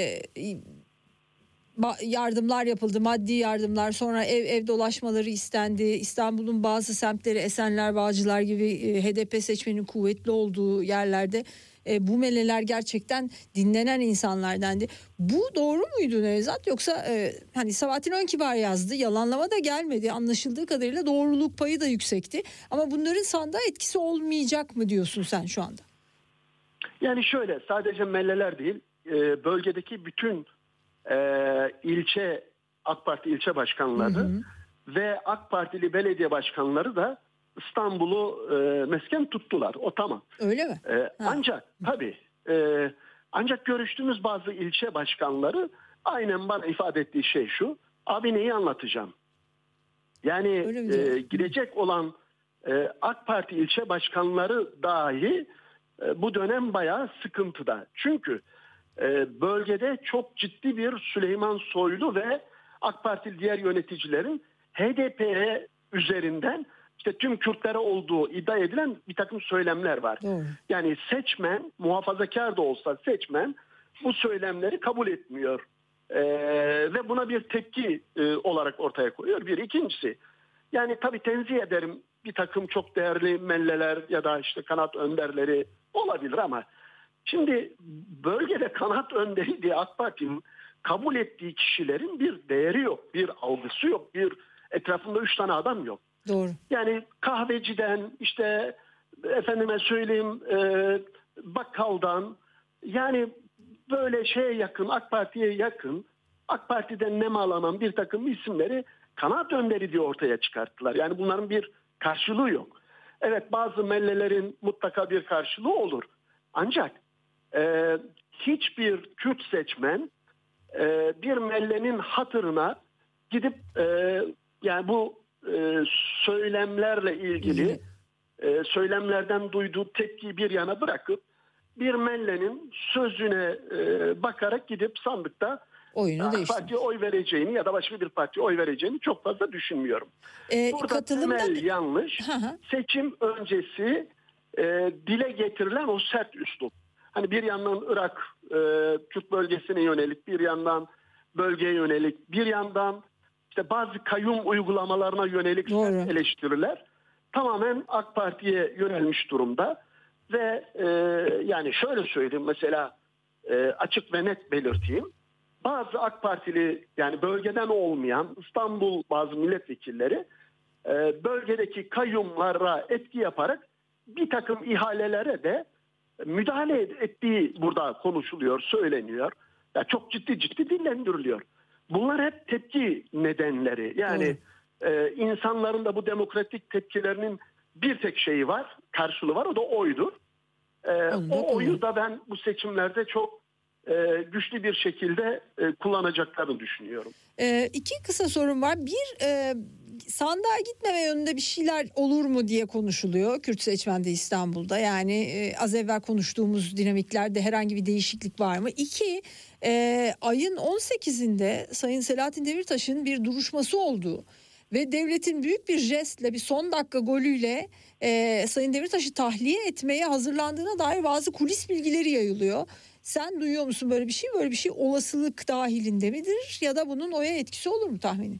yardımlar yapıldı. Maddi yardımlar, sonra ev ev dolaşmaları istendi. İstanbul'un bazı semtleri, Esenler, Bağcılar gibi e, H D P seçmenin kuvvetli olduğu yerlerde E, bu meleler gerçekten dinlenen insanlar dendi. Bu doğru muydu Nevzat? Yoksa e, hani Sabahattin Önkibar yazdı, yalanlama da gelmedi. Anlaşıldığı kadarıyla doğruluk payı da yüksekti. Ama bunların sandığa etkisi olmayacak mı diyorsun sen şu anda? Yani şöyle, sadece melleler değil, e, bölgedeki bütün e, ilçe AK Parti ilçe başkanları hı hı. ve AK Partili belediye başkanları da İstanbul'u e, mesken tuttular. O tamam. Öyle mi? E, ancak tabii e, ancak görüştüğümüz bazı ilçe başkanları aynen bana ifade ettiği şey şu: abi neyi anlatacağım? Yani e, gidecek olan e, AK Parti ilçe başkanları dahi e, bu dönem bayağı sıkıntıda. Çünkü e, bölgede çok ciddi bir Süleyman Soylu ve AK Parti diğer yöneticilerin H D P üzerinden İşte tüm Kürtlere olduğu iddia edilen bir takım söylemler var. Doğru. Yani seçmen, muhafazakar da olsa seçmen bu söylemleri kabul etmiyor. Ee, ve buna bir tepki e, olarak ortaya koyuyor. Bir. İkincisi, yani tabii tenzih ederim, bir takım çok değerli melleler ya da işte kanaat önderleri olabilir ama şimdi bölgede kanaat önderi diye AK Parti'nin kabul ettiği kişilerin bir değeri yok, bir algısı yok, bir etrafında üç tane adam yok. Doğru. Yani kahveciden, işte efendime söyleyeyim e, bakkaldan, yani böyle şeye yakın, AK Parti'ye yakın, AK Parti'den nemalanan bir takım isimleri kanaat önderi diye ortaya çıkarttılar. Yani bunların bir karşılığı yok. Evet, bazı mellelerin mutlaka bir karşılığı olur. Ancak e, hiçbir Kürt seçmen e, bir mellenin hatırına gidip e, yani bu Ee, söylemlerle ilgili e, söylemlerden duyduğu tepkiyi bir yana bırakıp bir mellenin sözüne e, bakarak gidip sandıkta AK Parti'ye oy vereceğini ya da başka bir partiye oy vereceğini çok fazla düşünmüyorum. Ee, Burada temel yanlış hı hı. seçim öncesi e, dile getirilen o sert üslup. Hani bir yandan Irak e, Kürt bölgesine yönelik, bir yandan bölgeye yönelik, bir yandan İşte bazı kayyum uygulamalarına yönelik sert eleştiriler tamamen AK Parti'ye yönelmiş durumda ve e, yani şöyle söyleyeyim, mesela e, açık ve net belirteyim, bazı AK Partili, yani bölgeden olmayan İstanbul bazı milletvekilleri e, bölgedeki kayyumlara etki yaparak bir takım ihalelere de müdahale ettiği burada konuşuluyor, söyleniyor. Ya çok ciddi ciddi dillendiriliyor. Bunlar hep tepki nedenleri. Yani e, insanların da bu demokratik tepkilerinin bir tek şeyi var, karşılığı var, o da oydur. E, o oyu da ben bu seçimlerde çok e, güçlü bir şekilde e, kullanacaklarını düşünüyorum. E, iki kısa sorum var. Bir, e, sandığa gitmeme yönünde bir şeyler olur mu diye konuşuluyor Kürt seçmende İstanbul'da. Yani e, az evvel konuştuğumuz dinamiklerde herhangi bir değişiklik var mı? İki, e, ayın on sekizinde Sayın Selahattin Demirtaş'ın bir duruşması olduğu ve devletin büyük bir jestle, bir son dakika golüyle e, Sayın Demirtaş'ı tahliye etmeye hazırlandığına dair bazı kulis bilgileri yayılıyor. Sen duyuyor musun böyle bir şey? Böyle bir şey olasılık dahilinde midir? Ya da bunun oya etkisi olur mu tahminin?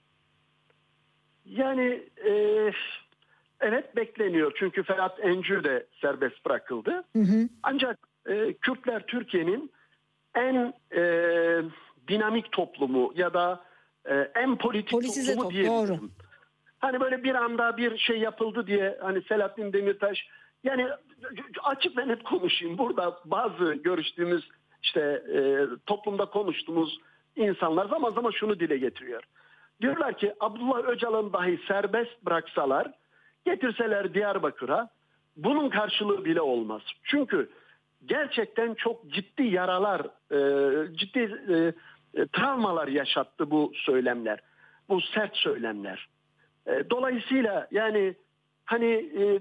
Yani e, evet, bekleniyor. Çünkü Ferhat Encü de serbest bırakıldı. Hı hı. Ancak e, Kürtler Türkiye'nin en e, dinamik toplumu ya da e, en politik Politize toplumu top, diyebilirim. doğru. Hani böyle bir anda bir şey yapıldı diye hani Selahattin Demirtaş, yani açık ve net konuşayım, burada bazı görüştüğümüz işte e, toplumda konuştuğumuz insanlar zaman zaman şunu dile getiriyor. Diyorlar ki Abdullah Öcalan'ı dahi serbest bıraksalar, getirseler Diyarbakır'a, bunun karşılığı bile olmaz. Çünkü gerçekten çok ciddi yaralar, e, ciddi e, e, travmalar yaşattı bu söylemler, bu sert söylemler. E, dolayısıyla yani hani e,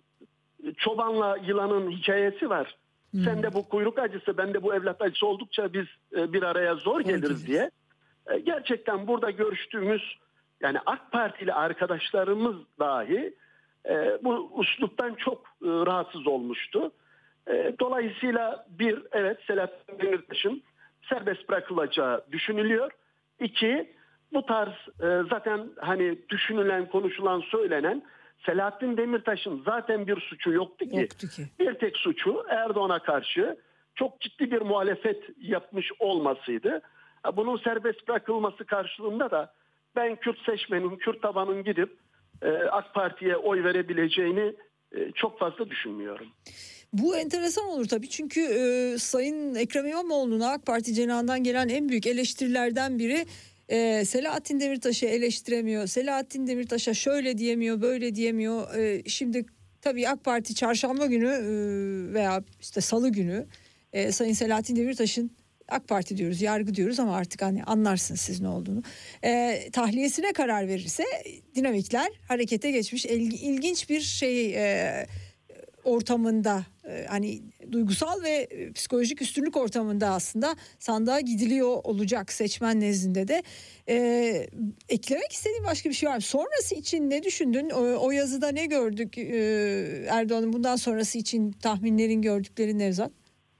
çobanla yılanın hikayesi var. Hmm. Sen de bu kuyruk acısı, ben de bu evlat acısı oldukça biz e, bir araya zor geliriz diye. E, gerçekten burada görüştüğümüz yani AK Partili arkadaşlarımız dahi e, bu üsluptan çok e, rahatsız olmuştu. E, dolayısıyla bir, evet, Selahattin Demirtaş'ın serbest bırakılacağı düşünülüyor. İki, bu tarz e, zaten hani düşünülen, konuşulan, söylenen, Selahattin Demirtaş'ın zaten bir suçu yoktu ki. Yoktu ki. Bir tek suçu Erdoğan'a karşı çok ciddi bir muhalefet yapmış olmasıydı. Bunun serbest bırakılması karşılığında da ben Kürt seçmenin, Kürt tabanın gidip e, AK Parti'ye oy verebileceğini e, çok fazla düşünmüyorum. Bu enteresan olur tabii, çünkü e, Sayın Ekrem İmamoğlu'na AK Parti cenahından gelen en büyük eleştirilerden biri e, Selahattin Demirtaş'ı eleştiremiyor. Selahattin Demirtaş'a şöyle diyemiyor, böyle diyemiyor. E, şimdi tabii AK Parti çarşamba günü e, veya işte salı günü e, Sayın Selahattin Demirtaş'ın, AK Parti diyoruz, yargı diyoruz ama artık hani anlarsınız siz ne olduğunu, e, tahliyesine karar verirse dinamikler harekete geçmiş. İlgi, ilginç bir şey e, ortamında, e, hani duygusal ve psikolojik üstünlük ortamında aslında sandığa gidiliyor olacak seçmen nezdinde de. E, eklemek istediğin başka bir şey var mı? Sonrası için ne düşündün? O, o yazıda ne gördük? E, Erdoğan'ın bundan sonrası için tahminlerin, gördüklerin Nevzat?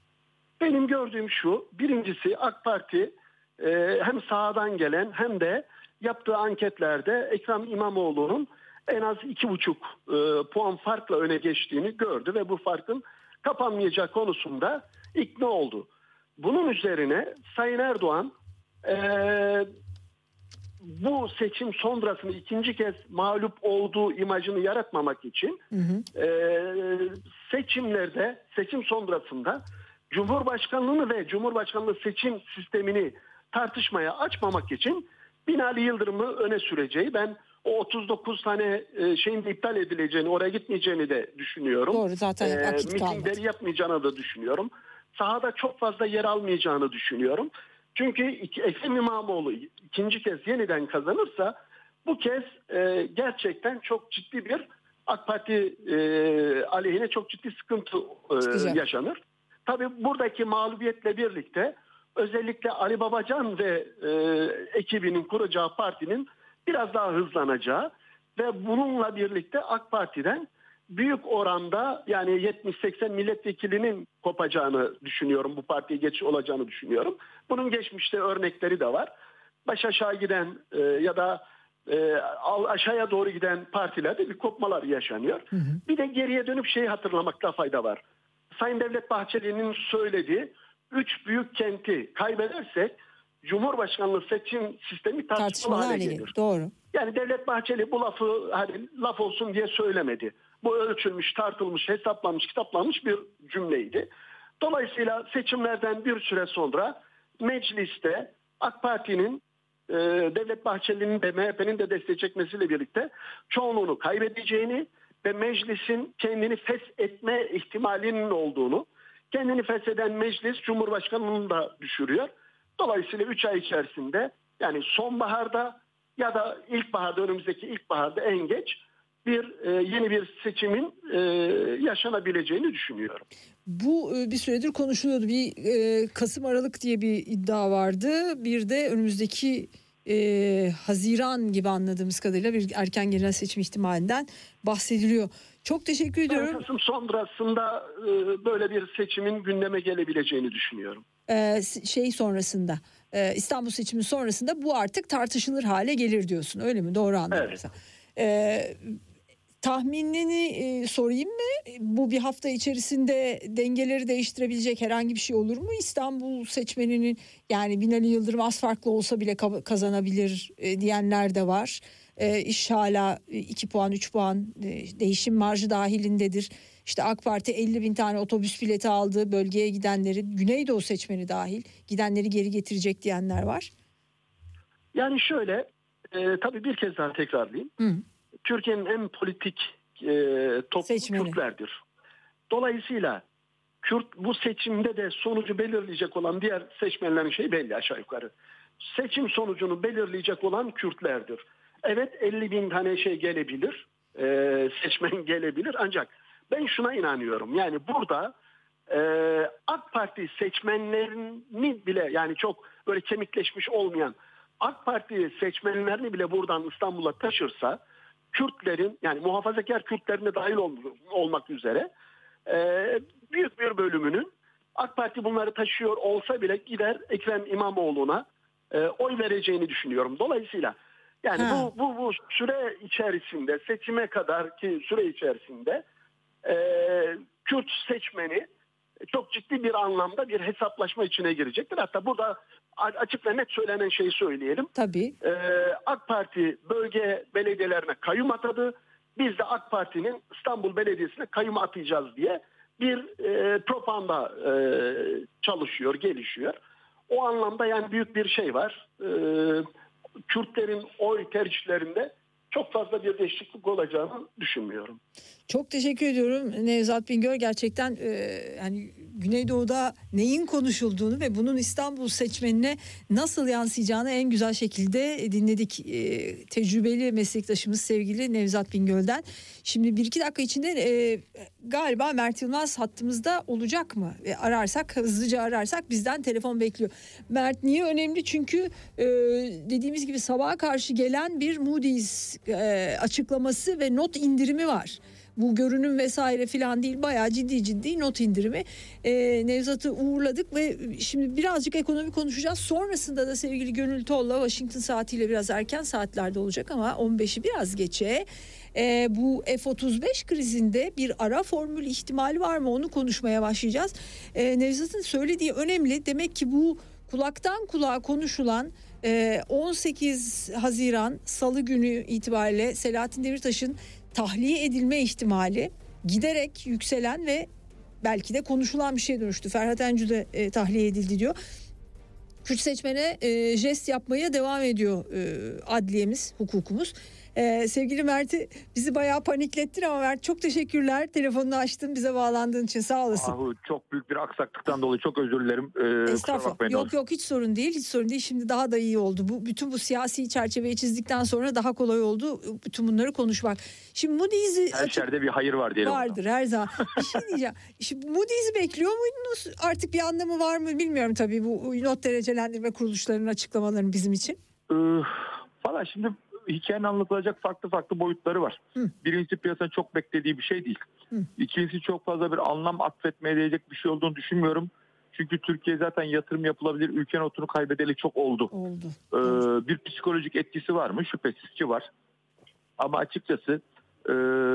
Benim gördüğüm şu: birincisi, AK Parti e, hem sahadan gelen hem de yaptığı anketlerde Ekrem İmamoğlu'nun en az iki buçuk e, puan farkla öne geçtiğini gördü ve bu farkın kapanmayacağı konusunda ikna oldu. Bunun üzerine Sayın Erdoğan e, bu seçim sonrasını ikinci kez mağlup olduğu imajını yaratmamak için hı hı. E, seçimlerde, seçim sonrasında Cumhurbaşkanlığını ve Cumhurbaşkanlığı seçim sistemini tartışmaya açmamak için Binali Yıldırım'ı öne süreceği, ben o otuz dokuz tane şeyin de iptal edileceğini, oraya gitmeyeceğini de düşünüyorum. Doğru, zaten ee, vakit kalmadı. Mitingleri yapmayacağını da düşünüyorum. Sahada çok fazla yer almayacağını düşünüyorum. Çünkü Ekrem İmamoğlu ikinci kez yeniden kazanırsa bu kez e, gerçekten çok ciddi bir AK Parti e, aleyhine çok ciddi sıkıntı e, yaşanır. Tabii buradaki mağlubiyetle birlikte özellikle Ali Babacan ve e, ekibinin kuracağı partinin biraz daha hızlanacağı ve bununla birlikte AK Parti'den büyük oranda, yani yetmiş seksen milletvekilinin kopacağını düşünüyorum. Bu partiye geçiş olacağını düşünüyorum. Bunun geçmişte örnekleri de var. Baş aşağı giden e, ya da e, aşağıya doğru giden partilerde bir kopmalar yaşanıyor. Hı hı. Bir de geriye dönüp şeyi hatırlamakta fayda var. Sayın Devlet Bahçeli'nin söylediği üç büyük kenti kaybedersek Cumhurbaşkanlığı seçim sistemi tartışmalı hale gelir. Doğru. Yani Devlet Bahçeli bu lafı hani laf olsun diye söylemedi. Bu ölçülmüş, tartılmış, hesaplanmış, kitaplanmış bir cümleydi. Dolayısıyla seçimlerden bir süre sonra mecliste AK Parti'nin, e, Devlet Bahçeli'nin de M H P'nin de destek çekmesiyle birlikte çoğunluğunu kaybedeceğini ve meclisin kendini feshetme ihtimalinin olduğunu, kendini fesheden meclis Cumhurbaşkanı'nı da düşürüyor. Dolayısıyla üç ay içerisinde, yani sonbaharda ya da ilkbaharda, önümüzdeki ilkbaharda en geç bir e, yeni bir seçimin e, yaşanabileceğini düşünüyorum. Bu e, bir süredir konuşuluyordu. Bir e, Kasım Aralık diye bir iddia vardı. Bir de önümüzdeki e, Haziran gibi anladığımız kadarıyla bir erken genel seçim ihtimalinden bahsediliyor. Çok teşekkür ediyorum. Kasım sonrasında e, böyle bir seçimin gündeme gelebileceğini düşünüyorum. Ee, şey sonrasında, e, İstanbul seçimi sonrasında bu artık tartışılır hale gelir diyorsun, öyle mi? Doğru anladım. Evet. Ee, tahminini e, sorayım mı? Bu bir hafta içerisinde dengeleri değiştirebilecek herhangi bir şey olur mu? İstanbul seçmeninin, yani Binali Yıldırım az farklı olsa bile kazanabilir e, diyenler de var. E, iş hala iki puan üç puan e, değişim marjı dahilindedir. İşte AK Parti elli bin tane otobüs bileti aldı, bölgeye gidenleri, Güneydoğu seçmeni dahil gidenleri geri getirecek diyenler var. Yani şöyle, e, tabii bir kez daha tekrarlayayım. Hı. Türkiye'nin en politik e, toplumu Kürtlerdir. Dolayısıyla Kürt bu seçimde de sonucu belirleyecek olan diğer seçmenlerin şeyi belli aşağı yukarı. Seçim sonucunu belirleyecek olan Kürtlerdir. Evet, elli bin tane şey gelebilir, e, seçmen gelebilir, ancak ben şuna inanıyorum. Yani burada e, AK Parti seçmenlerini bile, yani çok böyle kemikleşmiş olmayan AK Parti seçmenlerini bile buradan İstanbul'a taşırsa, Kürtlerin, yani muhafazakar Kürtlerin de dahil ol, olmak üzere e, büyük bir bölümünün, AK Parti bunları taşıyor olsa bile gider Ekrem İmamoğlu'na e, oy vereceğini düşünüyorum. Dolayısıyla yani bu, bu bu süre içerisinde, seçime kadar ki süre içerisinde e, Kürt seçmeni çok ciddi bir anlamda bir hesaplaşma içine girecektir. Hatta burada açık ve net söylenen şeyi söyleyelim. Tabii. Ee, AK Parti bölge belediyelerine kayyum atadı. Biz de AK Parti'nin İstanbul Belediyesi'ne kayyum atayacağız diye bir e, propaganda e, çalışıyor, gelişiyor. O anlamda yani büyük bir şey var. E, Kürtlerin oy tercihlerinde çok fazla bir değişiklik olacağını düşünmüyorum. Çok teşekkür ediyorum Nevzat Bingöl. Gerçekten e, yani Güneydoğu'da neyin konuşulduğunu ve bunun İstanbul seçmenine nasıl yansıyacağını en güzel şekilde dinledik. E, tecrübeli meslektaşımız sevgili Nevzat Bingöl'den. Şimdi bir iki dakika içinde e, galiba Mert Yılmaz hattımızda olacak mı? E, ararsak, hızlıca ararsak bizden telefon bekliyor. Mert niye önemli? Çünkü e, dediğimiz gibi sabaha karşı gelen bir Moody's e, açıklaması ve not indirimi var. Bu görünüm vesaire filan değil, bayağı ciddi ciddi not indirimi. Ee, Nevzat'ı uğurladık ve şimdi birazcık ekonomi konuşacağız. Sonrasında da sevgili Gönül Tolla, Washington saatiyle biraz erken saatlerde olacak ama on beşi biraz geçe. Ee, bu F otuz beş krizinde bir ara formül ihtimali var mı, onu konuşmaya başlayacağız. Ee, Nevzat'ın söylediği önemli. Demek ki bu kulaktan kulağa konuşulan on sekiz Haziran Salı günü itibariyle Selahattin Demirtaş'ın tahliye edilme ihtimali giderek yükselen ve belki de konuşulan bir şeye dönüştü. Ferhat Encü de e, tahliye edildi diyor. Kürt seçmene e, jest yapmaya devam ediyor e, adliyemiz, hukukumuz. E, sevgili Mert'i bizi bayağı paniklettin ama Mert, çok teşekkürler. Telefonunu açtın, bize bağlandığın için sağ olasın. Ahu, çok büyük bir aksaklıktan dolayı çok özür dilerim. Ee, Estağfurullah. Yok yok, hiç sorun değil, hiç sorun değil. Şimdi daha da iyi oldu. Bu bütün bu siyasi çerçeveyi çizdikten sonra daha kolay oldu bütün bunları konuşmak. Şimdi Moody's'i her şerde bir hayır var diyelim. Vardır ona. Her zaman. Bir şey diyeceğim. Şimdi Moody's'i bekliyor muydunuz? Artık bir anlamı var mı bilmiyorum tabii bu not derecelendirme kuruluşlarının açıklamalarının bizim için. Ee, Valla şimdi hikayenin anlatılacak farklı farklı boyutları var. Hı. Birincisi, piyasanın çok beklediği bir şey değil. Hı. İkincisi, çok fazla bir anlam atfetmeye değecek bir şey olduğunu düşünmüyorum. Çünkü Türkiye zaten yatırım yapılabilir ülke notunu kaybedeli çok oldu. oldu. Ee, bir psikolojik etkisi var mı? Şüphesiz ki var. Ama açıkçası e,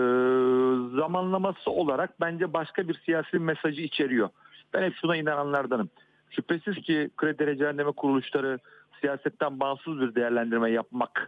zamanlaması olarak bence başka bir siyasi mesajı içeriyor. Ben hep şuna inananlardanım. Şüphesiz ki kredi derecelendirme kuruluşları siyasetten bağımsız bir değerlendirme yapmak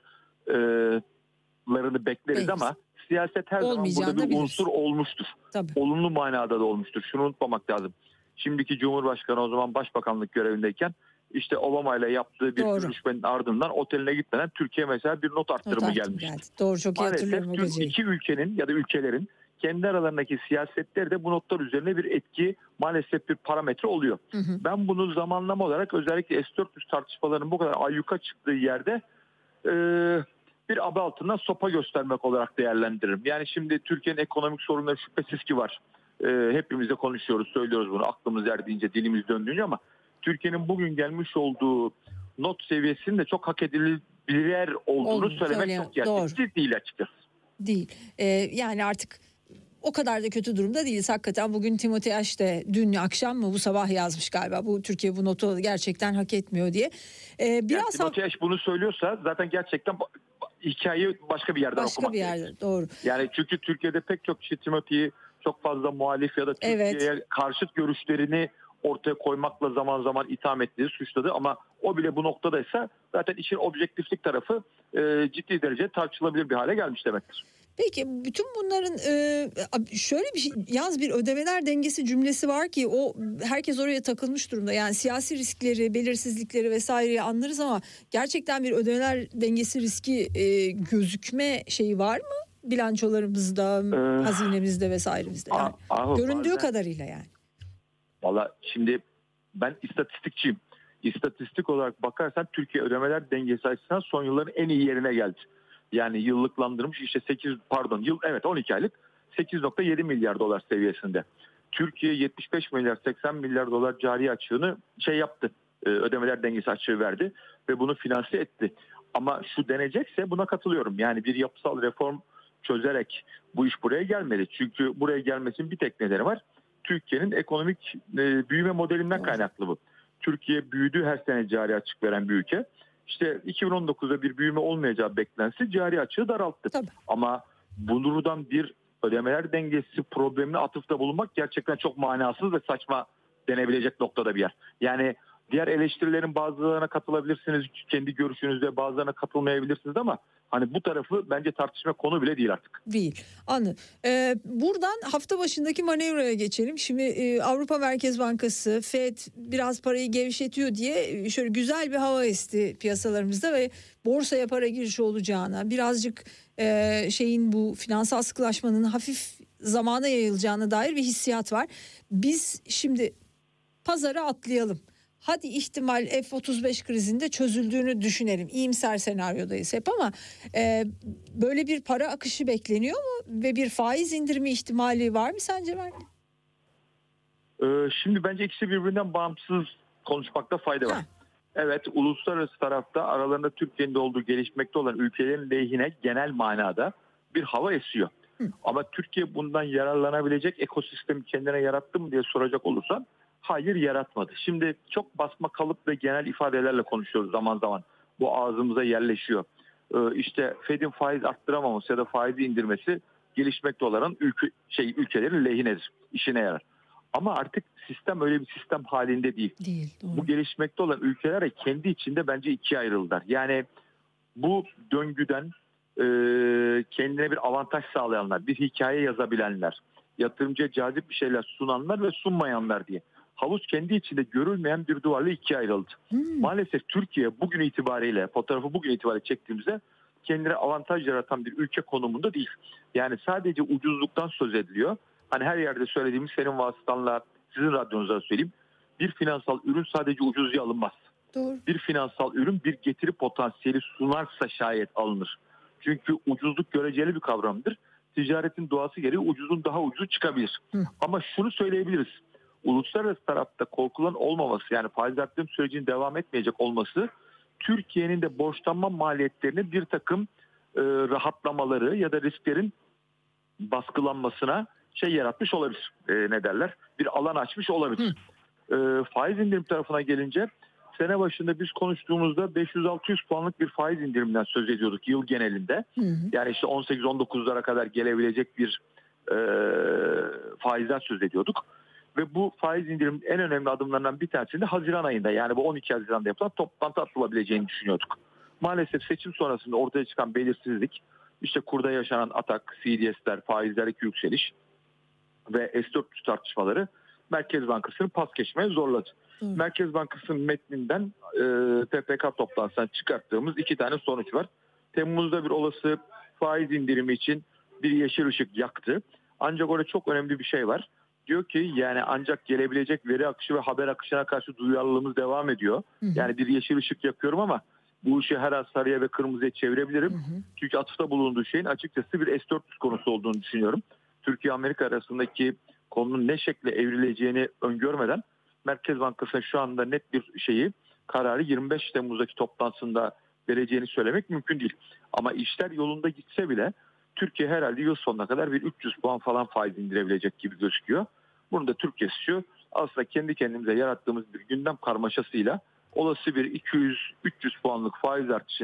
larını bekleriz Beyiz. Ama siyaset her zaman burada bir unsur olmuştur. Tabii. Olumlu manada da olmuştur. Şunu unutmamak lazım. Şimdiki Cumhurbaşkanı o zaman başbakanlık görevindeyken işte Obama ile yaptığı bir görüşmenin ardından oteline gitmeden Türkiye mesela bir not arttırımı not gelmişti. Geldi. Doğru, çok iyi hatırlıyorum. Maalesef iki ülkenin ya da ülkelerin kendi aralarındaki siyasetleri de bu notlar üzerine bir etki, maalesef bir parametre oluyor. Hı hı. Ben bunu zamanlama olarak özellikle S dört yüz tartışmalarının bu kadar ayyuka çıktığı yerde e, bir aba altından sopa göstermek olarak değerlendiririm. Yani şimdi Türkiye'nin ekonomik sorunları şüphesiz ki var. E, hepimiz de konuşuyoruz, söylüyoruz bunu aklımız erdiğince, dilimiz döndüğünce, ama Türkiye'nin bugün gelmiş olduğu not seviyesinin de çok hak edilebilir olduğunu Oldu, söylemek söyleyeyim. Çok gerçekçi değil açıkçası. Değil. Ee, yani artık o kadar da kötü durumda değiliz. Hakikaten bugün Timothy Ash de dün akşam mı bu sabah yazmış galiba. Bu Türkiye bu notu gerçekten hak etmiyor diye. Ee, biraz yani Timothy Ash bunu söylüyorsa zaten gerçekten hikayeyi başka bir yerden başka okumak bir yerde gerekir. Doğru. Yani çünkü Türkiye'de pek çok kişi Timothy'yi çok fazla muhalif ya da Türkiye'ye Evet. karşıt görüşlerini ortaya koymakla zaman zaman itham ettiği, suçladı ama o bile bu noktadaysa zaten işin objektiflik tarafı e, ciddi derece tartışılabilir bir hale gelmiş demektir. Peki bütün bunların e, şöyle bir şey, yalnız bir ödemeler dengesi cümlesi var ki o herkes oraya takılmış durumda. Yani siyasi riskleri, belirsizlikleri vesaireyi anlarız ama gerçekten bir ödemeler dengesi riski e, gözükme şeyi var mı? Bilançolarımızda, ee, hazinemizde vesairemizde. Yani. Ah, ah, göründüğü bazen, kadarıyla yani. Valla şimdi ben istatistikçiyim. İstatistik olarak bakarsan Türkiye ödemeler dengesi açısından son yılların en iyi yerine geldi. Yani yıllıklandırmış işte sekiz pardon yıl evet on iki aylık sekiz virgül yedi milyar dolar seviyesinde. Türkiye yetmiş beş milyar seksen milyar dolar cari açığını şey yaptı. Ödemeler dengesi açığı verdi ve bunu finanse etti. Ama şu denecekse buna katılıyorum. Yani bir yapısal reform çözerek bu iş buraya gelmedi. Çünkü buraya gelmesinin bir tek nedeni var. Türkiye'nin ekonomik büyüme modelinden kaynaklı bu. Türkiye büyüdü, her sene cari açık veren bir ülke. İşte iki bin on dokuzda bir büyüme olmayacağı beklensi cari açığı daralttı. Tabii. Ama bundan bir ödemeler dengesi problemine atıfta bulunmak gerçekten çok manasız ve saçma denebilecek noktada bir yer. Yani diğer eleştirilerin bazılarına katılabilirsiniz, kendi görüşünüzde bazılarına katılmayabilirsiniz ama hani bu tarafı bence tartışma konu bile değil artık. Değil. Anladım. Ee, buradan hafta başındaki manevraya geçelim. Şimdi e, Avrupa Merkez Bankası, Fed biraz parayı gevşetiyor diye şöyle güzel bir hava esti piyasalarımızda ve borsaya para girişi olacağına, birazcık e, şeyin bu finansal sıkılaşmanın hafif zamana yayılacağına dair bir hissiyat var. Biz şimdi pazara atlayalım. Hadi ihtimal F otuz beş krizinde çözüldüğünü düşünelim. İyimser senaryodayız hep ama e, böyle bir para akışı bekleniyor mu? Ve bir faiz indirimi ihtimali var mı sence Mert? Ee, şimdi bence ikisi birbirinden bağımsız konuşmakta fayda var. Ha. Evet, uluslararası tarafta aralarında Türkiye'nin de olduğu gelişmekte olan ülkelerin lehine genel manada bir hava esiyor. Hı. Ama Türkiye bundan yararlanabilecek ekosistemi kendine yarattı mı diye soracak olursan hayır, yaratmadı. Şimdi çok basma kalıp ve genel ifadelerle konuşuyoruz zaman zaman. Bu ağzımıza yerleşiyor. Ee, işte Fed'in faiz arttıramaması ya da faizi indirmesi gelişmekte olan ülke, şey, ülkelerin lehinedir. İşine yarar. Ama artık sistem öyle bir sistem halinde değil. Değil, doğru. Bu gelişmekte olan ülkeler kendi içinde bence ikiye ayrıldılar. Yani bu döngüden e, kendine bir avantaj sağlayanlar, bir hikaye yazabilenler, yatırımcıya cazip bir şeyler sunanlar ve sunmayanlar diye. Havuz kendi içinde görülmeyen bir duvarla ikiye ayrıldı. Hmm. Maalesef Türkiye bugün itibariyle, fotoğrafı bugün itibariyle çektiğimizde kendine avantaj yaratan bir ülke konumunda değil. Yani sadece ucuzluktan söz ediliyor. Hani her yerde söylediğimiz, senin vasıtanla sizin radyonuzda söyleyeyim. Bir finansal ürün sadece ucuz diye alınmaz. Doğru. Bir finansal ürün bir getiri potansiyeli sunarsa şayet alınır. Çünkü ucuzluk göreceli bir kavramdır. Ticaretin doğası gereği ucuzun daha ucuzu çıkabilir. Hı. Ama şunu söyleyebiliriz. Uluslararası tarafta korkulan olmaması, yani faiz arttırım sürecinin devam etmeyecek olması Türkiye'nin de borçlanma maliyetlerini bir takım e, rahatlamaları ya da risklerin baskılanmasına şey yaratmış olabilir. E, ne derler? Bir alan açmış olabilir. E, faiz indirim tarafına gelince sene başında biz konuştuğumuzda beş yüz altı yüz puanlık bir faiz indiriminden söz ediyorduk yıl genelinde. Hı hı. Yani işte on sekiz on dokuzlara kadar gelebilecek bir e, faizden söz ediyorduk. Ve bu faiz indiriminin en önemli adımlarından bir tanesinde Haziran ayında, yani bu on iki Haziran'da yapılan toplantı atılabileceğini düşünüyorduk. Maalesef seçim sonrasında ortaya çıkan belirsizlik, işte kurda yaşanan atak, C D S'ler, faizlerdeki yükseliş ve S dört yüz tartışmaları Merkez Bankası'nı pas geçmeye zorladı. Hı. Merkez Bankası'nın metninden e, P P K toplantısından çıkarttığımız iki tane sonuç var. Temmuz'da bir olası faiz indirimi için bir yeşil ışık yaktı. Ancak orada çok önemli bir şey var. Diyor ki yani ancak gelebilecek veri akışı ve haber akışına karşı duyarlılığımız devam ediyor. Hı hı. Yani bir yeşil ışık yakıyorum ama bu işi her an sarıya ve kırmızıya çevirebilirim. Hı hı. Çünkü atıfta bulunduğu şeyin açıkçası bir S dört yüz konusu olduğunu düşünüyorum. Türkiye-Amerika arasındaki konunun ne şekilde evrileceğini öngörmeden Merkez Bankası'nın şu anda net bir şeyi, kararı yirmi beş Temmuz'daki toplantısında vereceğini söylemek mümkün değil. Ama işler yolunda gitse bile Türkiye herhalde yıl sonuna kadar bir üç yüz puan falan faiz indirebilecek gibi gözüküyor. Bunun da Türkiye'si şu, aslında kendi kendimize yarattığımız bir gündem karmaşasıyla olası bir iki yüz üç yüz puanlık faiz artışını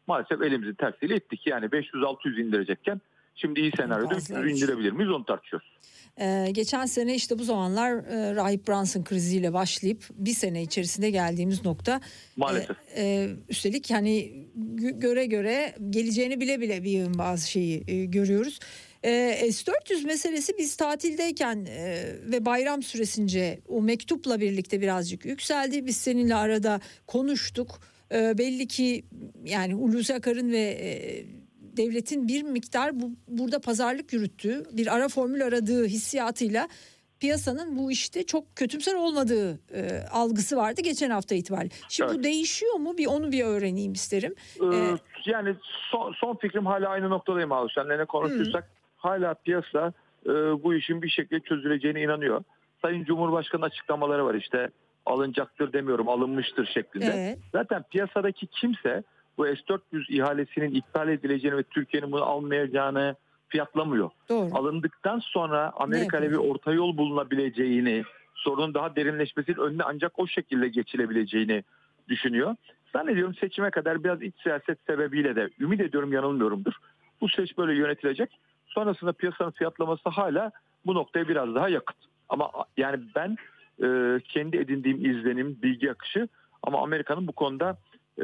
maalesef elimizin tersiyle ettik. Yani beş yüz altı yüz indirecekken şimdi iyi senaryoda üç yüz indirebilir miyiz onu tartışıyoruz. Ee, geçen sene işte bu zamanlar e, Rahip Brunson kriziyle başlayıp bir sene içerisinde geldiğimiz nokta. Maalesef. E, e, üstelik hani göre göre geleceğini bile bile bir yığın bazı şeyi e, görüyoruz. E, S dört yüz meselesi biz tatildeyken e, ve bayram süresince o mektupla birlikte birazcık yükseldi. Biz seninle arada konuştuk. E, belli ki yani Hulusi Akar'ın ve e, devletin bir miktar bu, burada pazarlık yürüttüğü, bir ara formül aradığı hissiyatıyla piyasanın bu işte çok kötümser olmadığı e, algısı vardı geçen hafta itibariyle. Şimdi evet. Bu değişiyor mu? Bir onu bir öğreneyim isterim. Ee, ee, yani son, son fikrim hala aynı noktadayım abi. Seninle ne konuşursak hmm. hala piyasa e, bu işin bir şekilde çözüleceğine inanıyor. Sayın Cumhurbaşkanı açıklamaları var işte alınacaktır demiyorum alınmıştır şeklinde. Evet. Zaten piyasadaki kimse bu S dört yüz ihalesinin iptal edileceğini ve Türkiye'nin bunu almayacağını fiyatlamıyor. Doğru. Alındıktan sonra Amerika ile bir orta yol bulunabileceğini, sorunun daha derinleşmesinin önüne ancak o şekilde geçilebileceğini düşünüyor. Zannediyorum seçime kadar biraz iç siyaset sebebiyle de ümit ediyorum yanılmıyorumdur. Bu süreç böyle yönetilecek. Sonrasında piyasanın fiyatlaması hala bu noktaya biraz daha yakın. Ama yani ben e, kendi edindiğim izlenim, bilgi akışı ama Amerika'nın bu konuda e,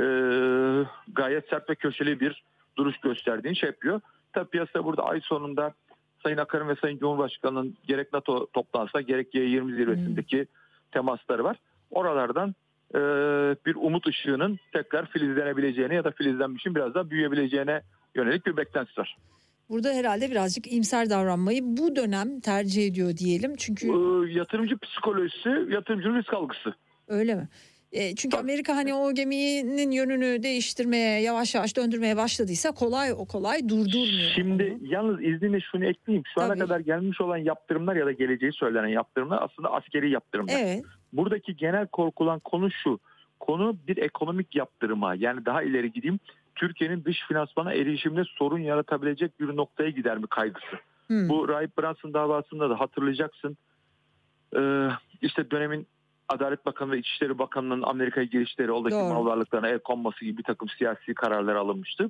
gayet sert ve köşeli bir duruş gösterdiğini şey yapıyor. Tabii piyasa burada ay sonunda Sayın Akar'ın ve Sayın Cumhurbaşkanı'nın gerek NATO toplantısında gerek G yirmi zirvesindeki hmm. temasları var. Oralardan e, bir umut ışığının tekrar filizlenebileceğine ya da filizlenmişin biraz daha büyüyebileceğine yönelik bir beklentisi var. Burada herhalde birazcık iyimser davranmayı bu dönem tercih ediyor diyelim. Çünkü e, yatırımcı psikolojisi, yatırımcının risk algısı. Öyle mi? E, çünkü Amerika hani o geminin yönünü değiştirmeye, yavaş yavaş döndürmeye başladıysa kolay o kolay durdurmuyor. Şimdi onu. Yalnız izninle şunu ekleyeyim. Şu Tabii. ana kadar gelmiş olan yaptırımlar ya da geleceği söylenen yaptırımlar aslında askeri yaptırımlar. Evet. Buradaki genel korkulan konu şu. Konu bir ekonomik yaptırıma, yani daha ileri gideyim. Türkiye'nin dış finansmana erişiminde sorun yaratabilecek bir noktaya gider mi kaygısı. Hmm. Bu Rahip Brunson davasında da hatırlayacaksın. Ee, işte dönemin Adalet Bakanı ve İçişleri Bakanı'nın Amerika'ya girişleri, oradaki mal varlıklarına el konması gibi bir takım siyasi kararlar alınmıştı.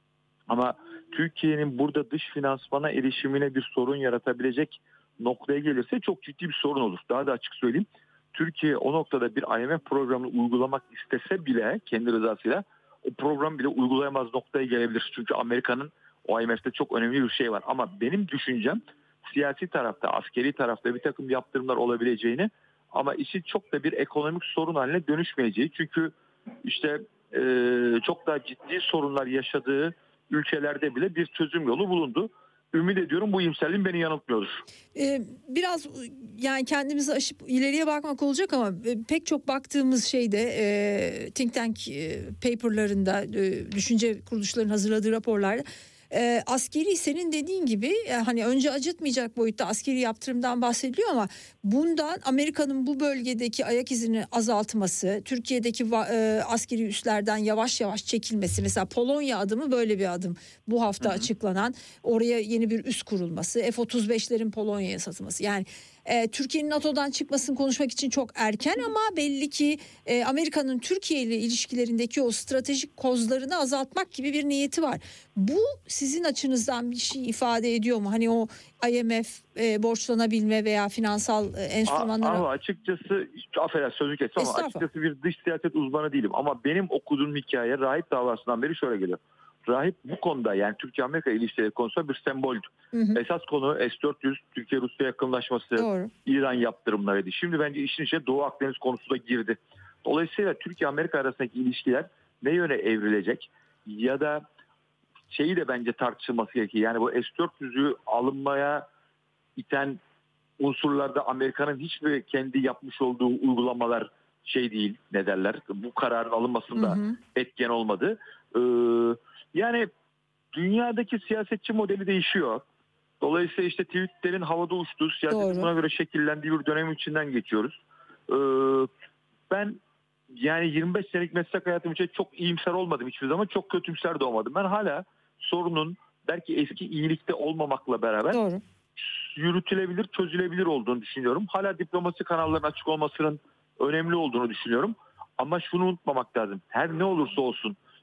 Ama Türkiye'nin burada dış finansmana erişimine bir sorun yaratabilecek noktaya gelirse çok ciddi bir sorun olur. Daha da açık söyleyeyim. Türkiye o noktada bir I M F programını uygulamak istese bile kendi rızasıyla o programı bile uygulayamaz noktaya gelebilir. Çünkü Amerika'nın o I M F'te çok önemli bir şey var. Ama benim düşüncem siyasi tarafta, askeri tarafta bir takım yaptırımlar olabileceğini ama işi çok da bir ekonomik sorun haline dönüşmeyeceği. Çünkü işte e, çok daha ciddi sorunlar yaşadığı ülkelerde bile bir çözüm yolu bulundu. Ümit ediyorum bu iyimserliğim beni yanıltmıyordur. Ee, biraz yani kendimizi aşıp ileriye bakmak olacak ama pek çok baktığımız şeyde e, think tank e, paperlarında, e, düşünce kuruluşlarının hazırladığı raporlarda e, askeri senin dediğin gibi e, hani önce acıtmayacak boyutta askeri yaptırımdan bahsediliyor ama bundan Amerika'nın bu bölgedeki ayak izini azaltması, Türkiye'deki e, askeri üslerden yavaş yavaş çekilmesi, mesela Polonya adımı böyle bir adım bu hafta Hı-hı. açıklanan, oraya yeni bir üs kurulması, F otuz beşlerin Polonya'ya satılması, yani e, Türkiye'nin NATO'dan çıkmasını konuşmak için çok erken ama belli ki e, Amerika'nın Türkiye ile ilişkilerindeki o stratejik kozlarını azaltmak gibi bir niyeti var. Bu sizin açınızdan bir şey ifade ediyor mu? Hani o I M F e, borçlanabilme veya finansal e, enstrümanlara... Ama açıkçası, affedersin sözü kestim ama açıkçası bir dış siyaset uzmanı değilim. Ama benim okuduğum hikaye rahip davasından beri şöyle geliyor. Rahip bu konuda, yani Türkiye-Amerika ilişkileri konusunda bir semboldü. Hı hı. Esas konu S dört yüz, Türkiye-Rusya yakınlaşması, Doğru. İran yaptırımlarıydı. Şimdi bence işin içine Doğu Akdeniz konusu da girdi. Dolayısıyla Türkiye-Amerika arasındaki ilişkiler ne yöne evrilecek ya da şeyi de bence tartışılması gerekiyor. Yani bu S dört yüzü alınmaya iten unsurlarda Amerika'nın hiçbir kendi yapmış olduğu uygulamalar şey değil, ne derler, bu kararın alınmasında hı hı. etken olmadı. Ee, yani dünyadaki siyasetçi modeli değişiyor. Dolayısıyla işte tweetlerin havada uçtuğu, siyasetin buna göre şekillendiği bir dönem içinden geçiyoruz. Ee, ben yani yirmi beş senelik meslek hayatım için çok iyimser olmadım hiçbir zaman, çok kötümser de olmadım. Ben hala sorunun belki eski iyilikte olmamakla beraber Doğru. yürütülebilir, çözülebilir olduğunu düşünüyorum. Hala diplomasi kanallarının açık olmasının önemli olduğunu düşünüyorum. Ama şunu unutmamak lazım. Her ne olursa olsun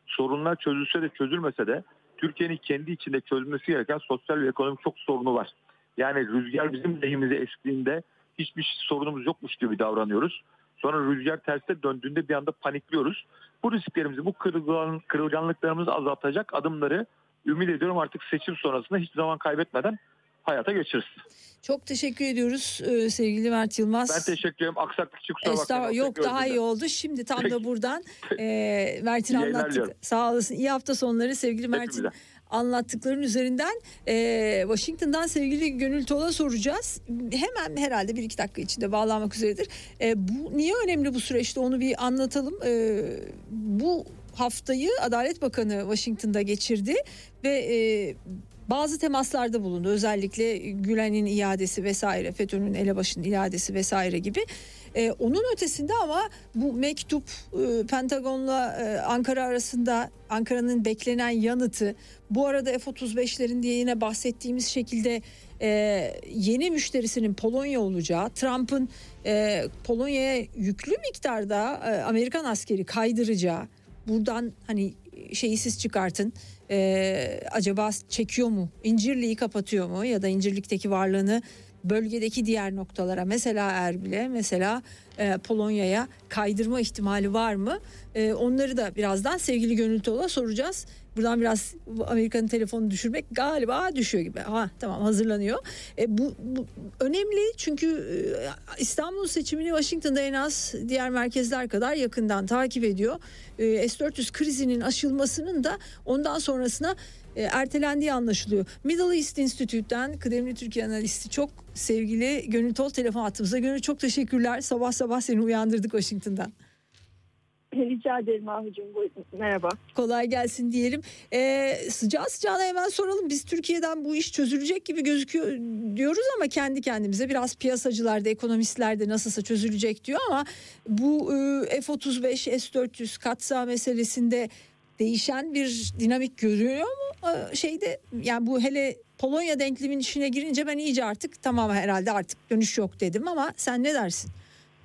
sorunlar çözülse de çözülmese de Türkiye'nin kendi içinde çözülmesi gereken sosyal ve ekonomik çok sorunu var. Yani rüzgar bizim lehimize estiğinde hiçbir sorunumuz yokmuş gibi davranıyoruz. Sonra rüzgar terse döndüğünde bir anda panikliyoruz. Bu risklerimizi, bu kırılgan, kırılganlıklarımızı azaltacak adımları ümit ediyorum artık seçim sonrasında hiç zaman kaybetmeden hayata geçiririz. Çok teşekkür ediyoruz e, sevgili Mert Yılmaz. Ben teşekkür ederim. Aksaklık için kusura bakmayın. Yok, daha iyi oldu. Şimdi tam da buradan e, Mert'in anlattık. Sağ olasın. İyi hafta sonları sevgili Mert'in anlattıkların üzerinden e, Washington'dan sevgili Gönül Tol'a soracağız. Hemen herhalde bir iki dakika içinde bağlanmak üzeredir. E, bu niye önemli bu süreçte onu bir anlatalım. E, bu haftayı Adalet Bakanı Washington'da geçirdi ve e, bazı temaslarda bulundu. Özellikle Gülen'in iadesi vesaire, FETÖ'nün elebaşının iadesi vesaire gibi. Ee, onun ötesinde ama bu mektup e, Pentagon'la e, Ankara arasında Ankara'nın beklenen yanıtı, bu arada F otuz beşlerin diye yine bahsettiğimiz şekilde e, yeni müşterisinin Polonya olacağı, Trump'ın e, Polonya'ya yüklü miktarda e, Amerikan askeri kaydıracağı, buradan hani şeyi siz çıkartın, Ee, acaba çekiyor mu? İncirliği kapatıyor mu? Ya da İncirlik'teki varlığını bölgedeki diğer noktalara, mesela Erbil'e, mesela e, Polonya'ya kaydırma ihtimali var mı? E, onları da birazdan sevgili Gönül Tol'a soracağız. Buradan biraz Amerika'nın telefonunu düşürmek galiba düşüyor gibi. Ha, tamam, hazırlanıyor. E, bu, bu önemli çünkü e, İstanbul seçimini Washington'da en az diğer merkezler kadar yakından takip ediyor. E, S dört yüz krizinin aşılmasının da ondan sonrasına e, ertelendiği anlaşılıyor. Middle East Institute'den kıdemli Türkiye analisti çok sevgili Gönül Tol telefon attığımızda. Gönül, çok teşekkürler. Sabah sabah seni uyandırdık Washington'dan. Rica ederim Ahucuğum. Merhaba. Kolay gelsin diyelim. Ee, sıcağı sıcağına hemen soralım. Biz Türkiye'den bu iş çözülecek gibi gözüküyor diyoruz ama kendi kendimize, biraz piyasacılar da ekonomistler de nasılsa çözülecek diyor ama bu e, F otuz beş, S dört yüz katsa meselesinde değişen bir dinamik görüyor mu? Ee, şeyde yani bu hele Polonya denklemin içine girince ben iyice artık tamam herhalde artık dönüş yok dedim ama sen ne dersin?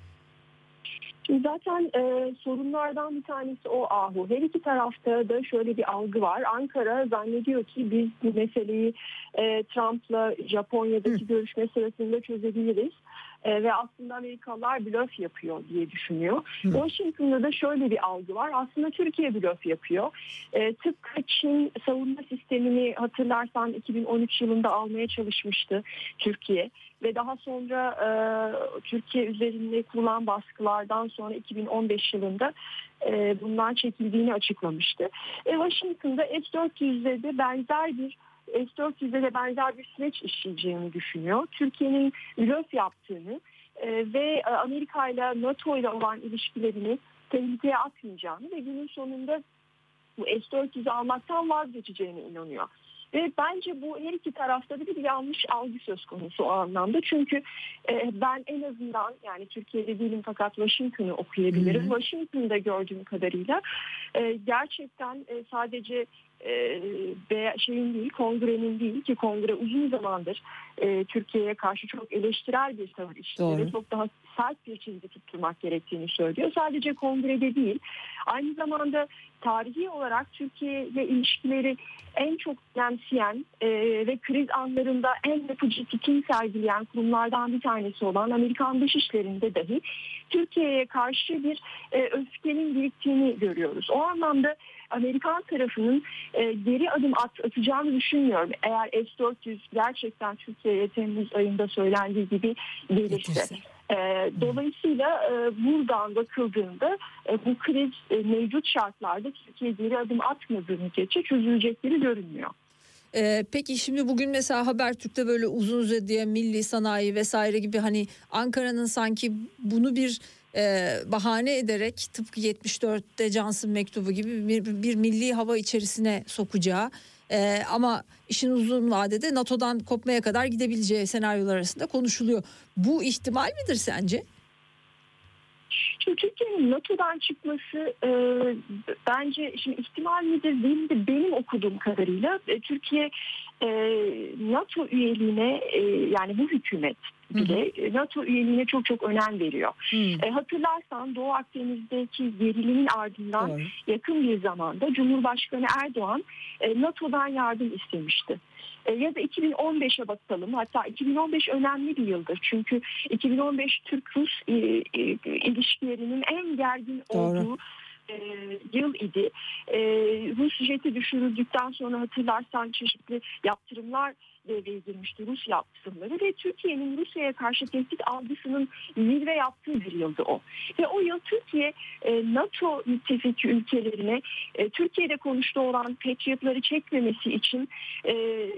Zaten e, sorunlardan bir tanesi o Ahu. Her iki tarafta da şöyle bir algı var. Ankara zannediyor ki biz bu meseleyi e, Trump'la Japonya'daki Hı. görüşme sırasında çözebiliriz. E, ve aslında Amerikalılar blöf yapıyor diye düşünüyor. Hı. Washington'da da şöyle bir algı var. Aslında Türkiye blöf yapıyor. E, tıpkı Çin savunma sistemini hatırlarsan iki bin on üç yılında almaya çalışmıştı Türkiye. Ve daha sonra e, Türkiye üzerinde kurulan baskılardan sonra iki bin on beş yılında e, bundan çekildiğini açıklamıştı. E, Washington'da S dört yüzde de benzer bir S dört yüzde de benzer bir süreç işleyeceğini düşünüyor. Türkiye'nin blöf yaptığını e, ve Amerika ile NATO ile olan ilişkilerini tehlikeye atmayacağını ve günün sonunda bu S dört yüzü almaktan vazgeçeceğine inanıyor. Ve bence bu her iki tarafta da bir yanlış algı söz konusu o anlamda. Çünkü e, ben en azından, yani Türkiye'de değilim fakat Washington'ı okuyabilirim. Hı hı. Washington'da gördüğüm kadarıyla e, gerçekten e, sadece e, şeyin değil, kongrenin değil ki kongre uzun zamandır e, Türkiye'ye karşı çok eleştirel bir tavır işliyor ve çok daha sert bir çizgi tutturmak gerektiğini söylüyor. Sadece kongrede değil, aynı zamanda tarihi olarak Türkiye ile ilişkileri en çok önemseyen e, ve kriz anlarında en yapıcı tutum sergileyen kurumlardan bir tanesi olan Amerikan Dışişleri'nde dahi Türkiye'ye karşı bir e, öfkenin biriktiğini görüyoruz. O anlamda Amerikan tarafının e, geri adım at, atacağını düşünmüyorum. Eğer S dört yüz gerçekten Türkiye'ye Temmuz ayında söylendiği gibi gelirse. E, dolayısıyla e, buradan bakıldığında e, bu kriz e, mevcut şartlarda Türkiye geri adım atmadığı müddetçe çözülecekleri görünmüyor. Ee, peki şimdi bugün mesela Habertürk'te böyle uzun uzadıya milli sanayi vesaire gibi hani Ankara'nın sanki bunu bir e, bahane ederek tıpkı yetmiş dörtte Johnson mektubu gibi bir, bir milli hava içerisine sokacağı e, ama işin uzun vadede NATO'dan kopmaya kadar gidebileceği senaryolar arasında konuşuluyor. Bu ihtimal midir sence? Şimdi Türkiye'nin NATO'dan çıkması e, bence şimdi ihtimal midir değil mi, benim okuduğum kadarıyla e, Türkiye e, NATO üyeliğine e, yani bu hükümet bile hı hı. NATO üyeliğine çok çok önem veriyor. E, hatırlarsan Doğu Akdeniz'deki gerilimin ardından Doğru. yakın bir zamanda Cumhurbaşkanı Erdoğan e, NATO'dan yardım istemişti. E, ya da iki bin on beşe bakalım. Hatta iki bin on beş önemli bir yıldır. Çünkü iki bin on beş Türk-Rus e, e, ilişkilerinin en gergin Doğru. olduğu E, yıl idi. E, Rus jeti düşürüldükten sonra hatırlarsan çeşitli yaptırımlar devreye girmişti, Rus yaptırımları ve Türkiye'nin Rusya'ya karşı tehdit algısının zirve yaptığı bir yıldı o. Ve o yıl Türkiye e, NATO müttefiki ülkelerine e, Türkiye'de konuştuğu olan Patriot'ları çekmemesi için e,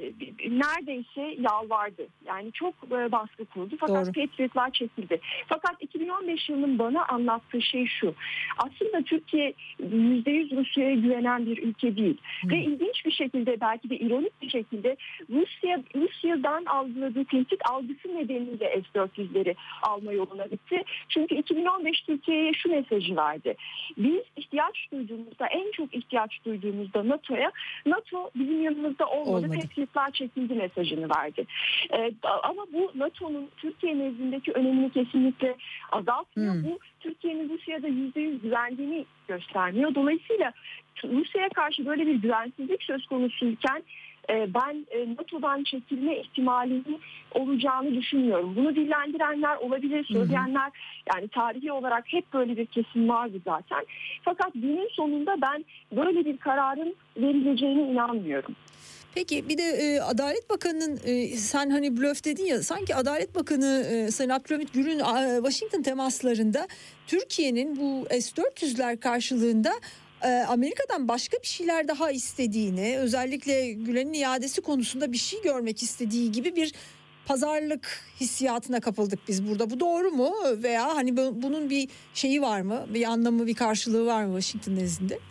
neredeyse yalvardı. Yani çok e, baskı kurdu. Fakat Doğru. Patriot'lar çekildi. Fakat iki bin on beş yılının bana anlattığı şey şu. Aslında Türkiye yüzde yüz Rusya'ya güvenen bir ülke değil. Hmm. Ve ilginç bir şekilde, belki de ironik bir şekilde Rusya Rusya'dan algıladığı tehdit algısı nedeniyle S dört yüzleri alma yoluna gitti. Çünkü iki bin on beş Türkiye'ye şu mesajı verdi. Biz ihtiyaç duyduğumuzda, en çok ihtiyaç duyduğumuzda NATO'ya, NATO bizim yanımızda olmadı, olmadı. Patriot'lar çekildi mesajını verdi. Ee, ama bu NATO'nun Türkiye nezdindeki önemini kesinlikle azaltmıyor. Hmm. Bu Türkiye'nin Rusya'da yüzde yüz güvendiğini göstermiyor. Dolayısıyla Rusya'ya karşı böyle bir güvensizlik söz konusuyken ben NATO'dan çekilme ihtimalinin olacağını düşünmüyorum. Bunu dillendirenler olabilir, söyleyenler, yani tarihi olarak hep böyle bir kesim vardı zaten. Fakat günün sonunda ben böyle bir kararın verileceğine inanmıyorum. Peki bir de e, Adalet Bakanı'nın e, sen hani blöf dedin ya, sanki Adalet Bakanı e, Sayın Abdülhamit Gül'ün e, Washington temaslarında Türkiye'nin bu S dört yüzler karşılığında Amerika'dan başka bir şeyler daha istediğini, özellikle Gülen'in iadesi konusunda bir şey görmek istediği gibi bir pazarlık hissiyatına kapıldık biz burada. Bu doğru mu? Veya hani bunun bir şeyi var mı? Bir anlamı, bir karşılığı var mı Washington nezdinde?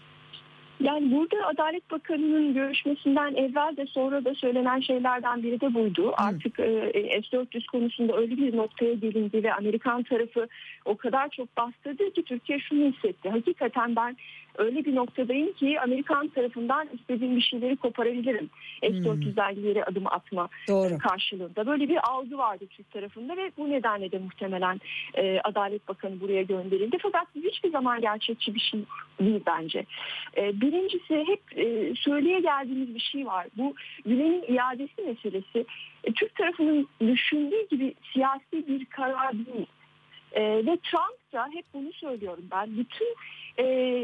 Yani burada Adalet Bakanı'nın görüşmesinden evvel de sonra da söylenen şeylerden biri de buydu. Hmm. Artık e, S dört yüz konusunda öyle bir noktaya gelindi ve Amerikan tarafı o kadar çok bastırdı ki Türkiye şunu hissetti. Hakikaten ben öyle bir noktadayım ki Amerikan tarafından istediğim bir şeyleri koparabilirim. Hmm. S dört yüzden ileri adım atma Doğru. karşılığında. Böyle bir algı vardı Türk tarafında ve bu nedenle de muhtemelen e, Adalet Bakanı buraya gönderildi. Fakat hiçbir zaman gerçekçi bir şey değil bence. E, birincisi hep e, söyleye geldiğimiz bir şey var. Bu Gülen'in iadesi meselesi e, Türk tarafının düşündüğü gibi siyasi bir karar değil. E, ve Trump da hep bunu söylüyorum ben. Bütün e,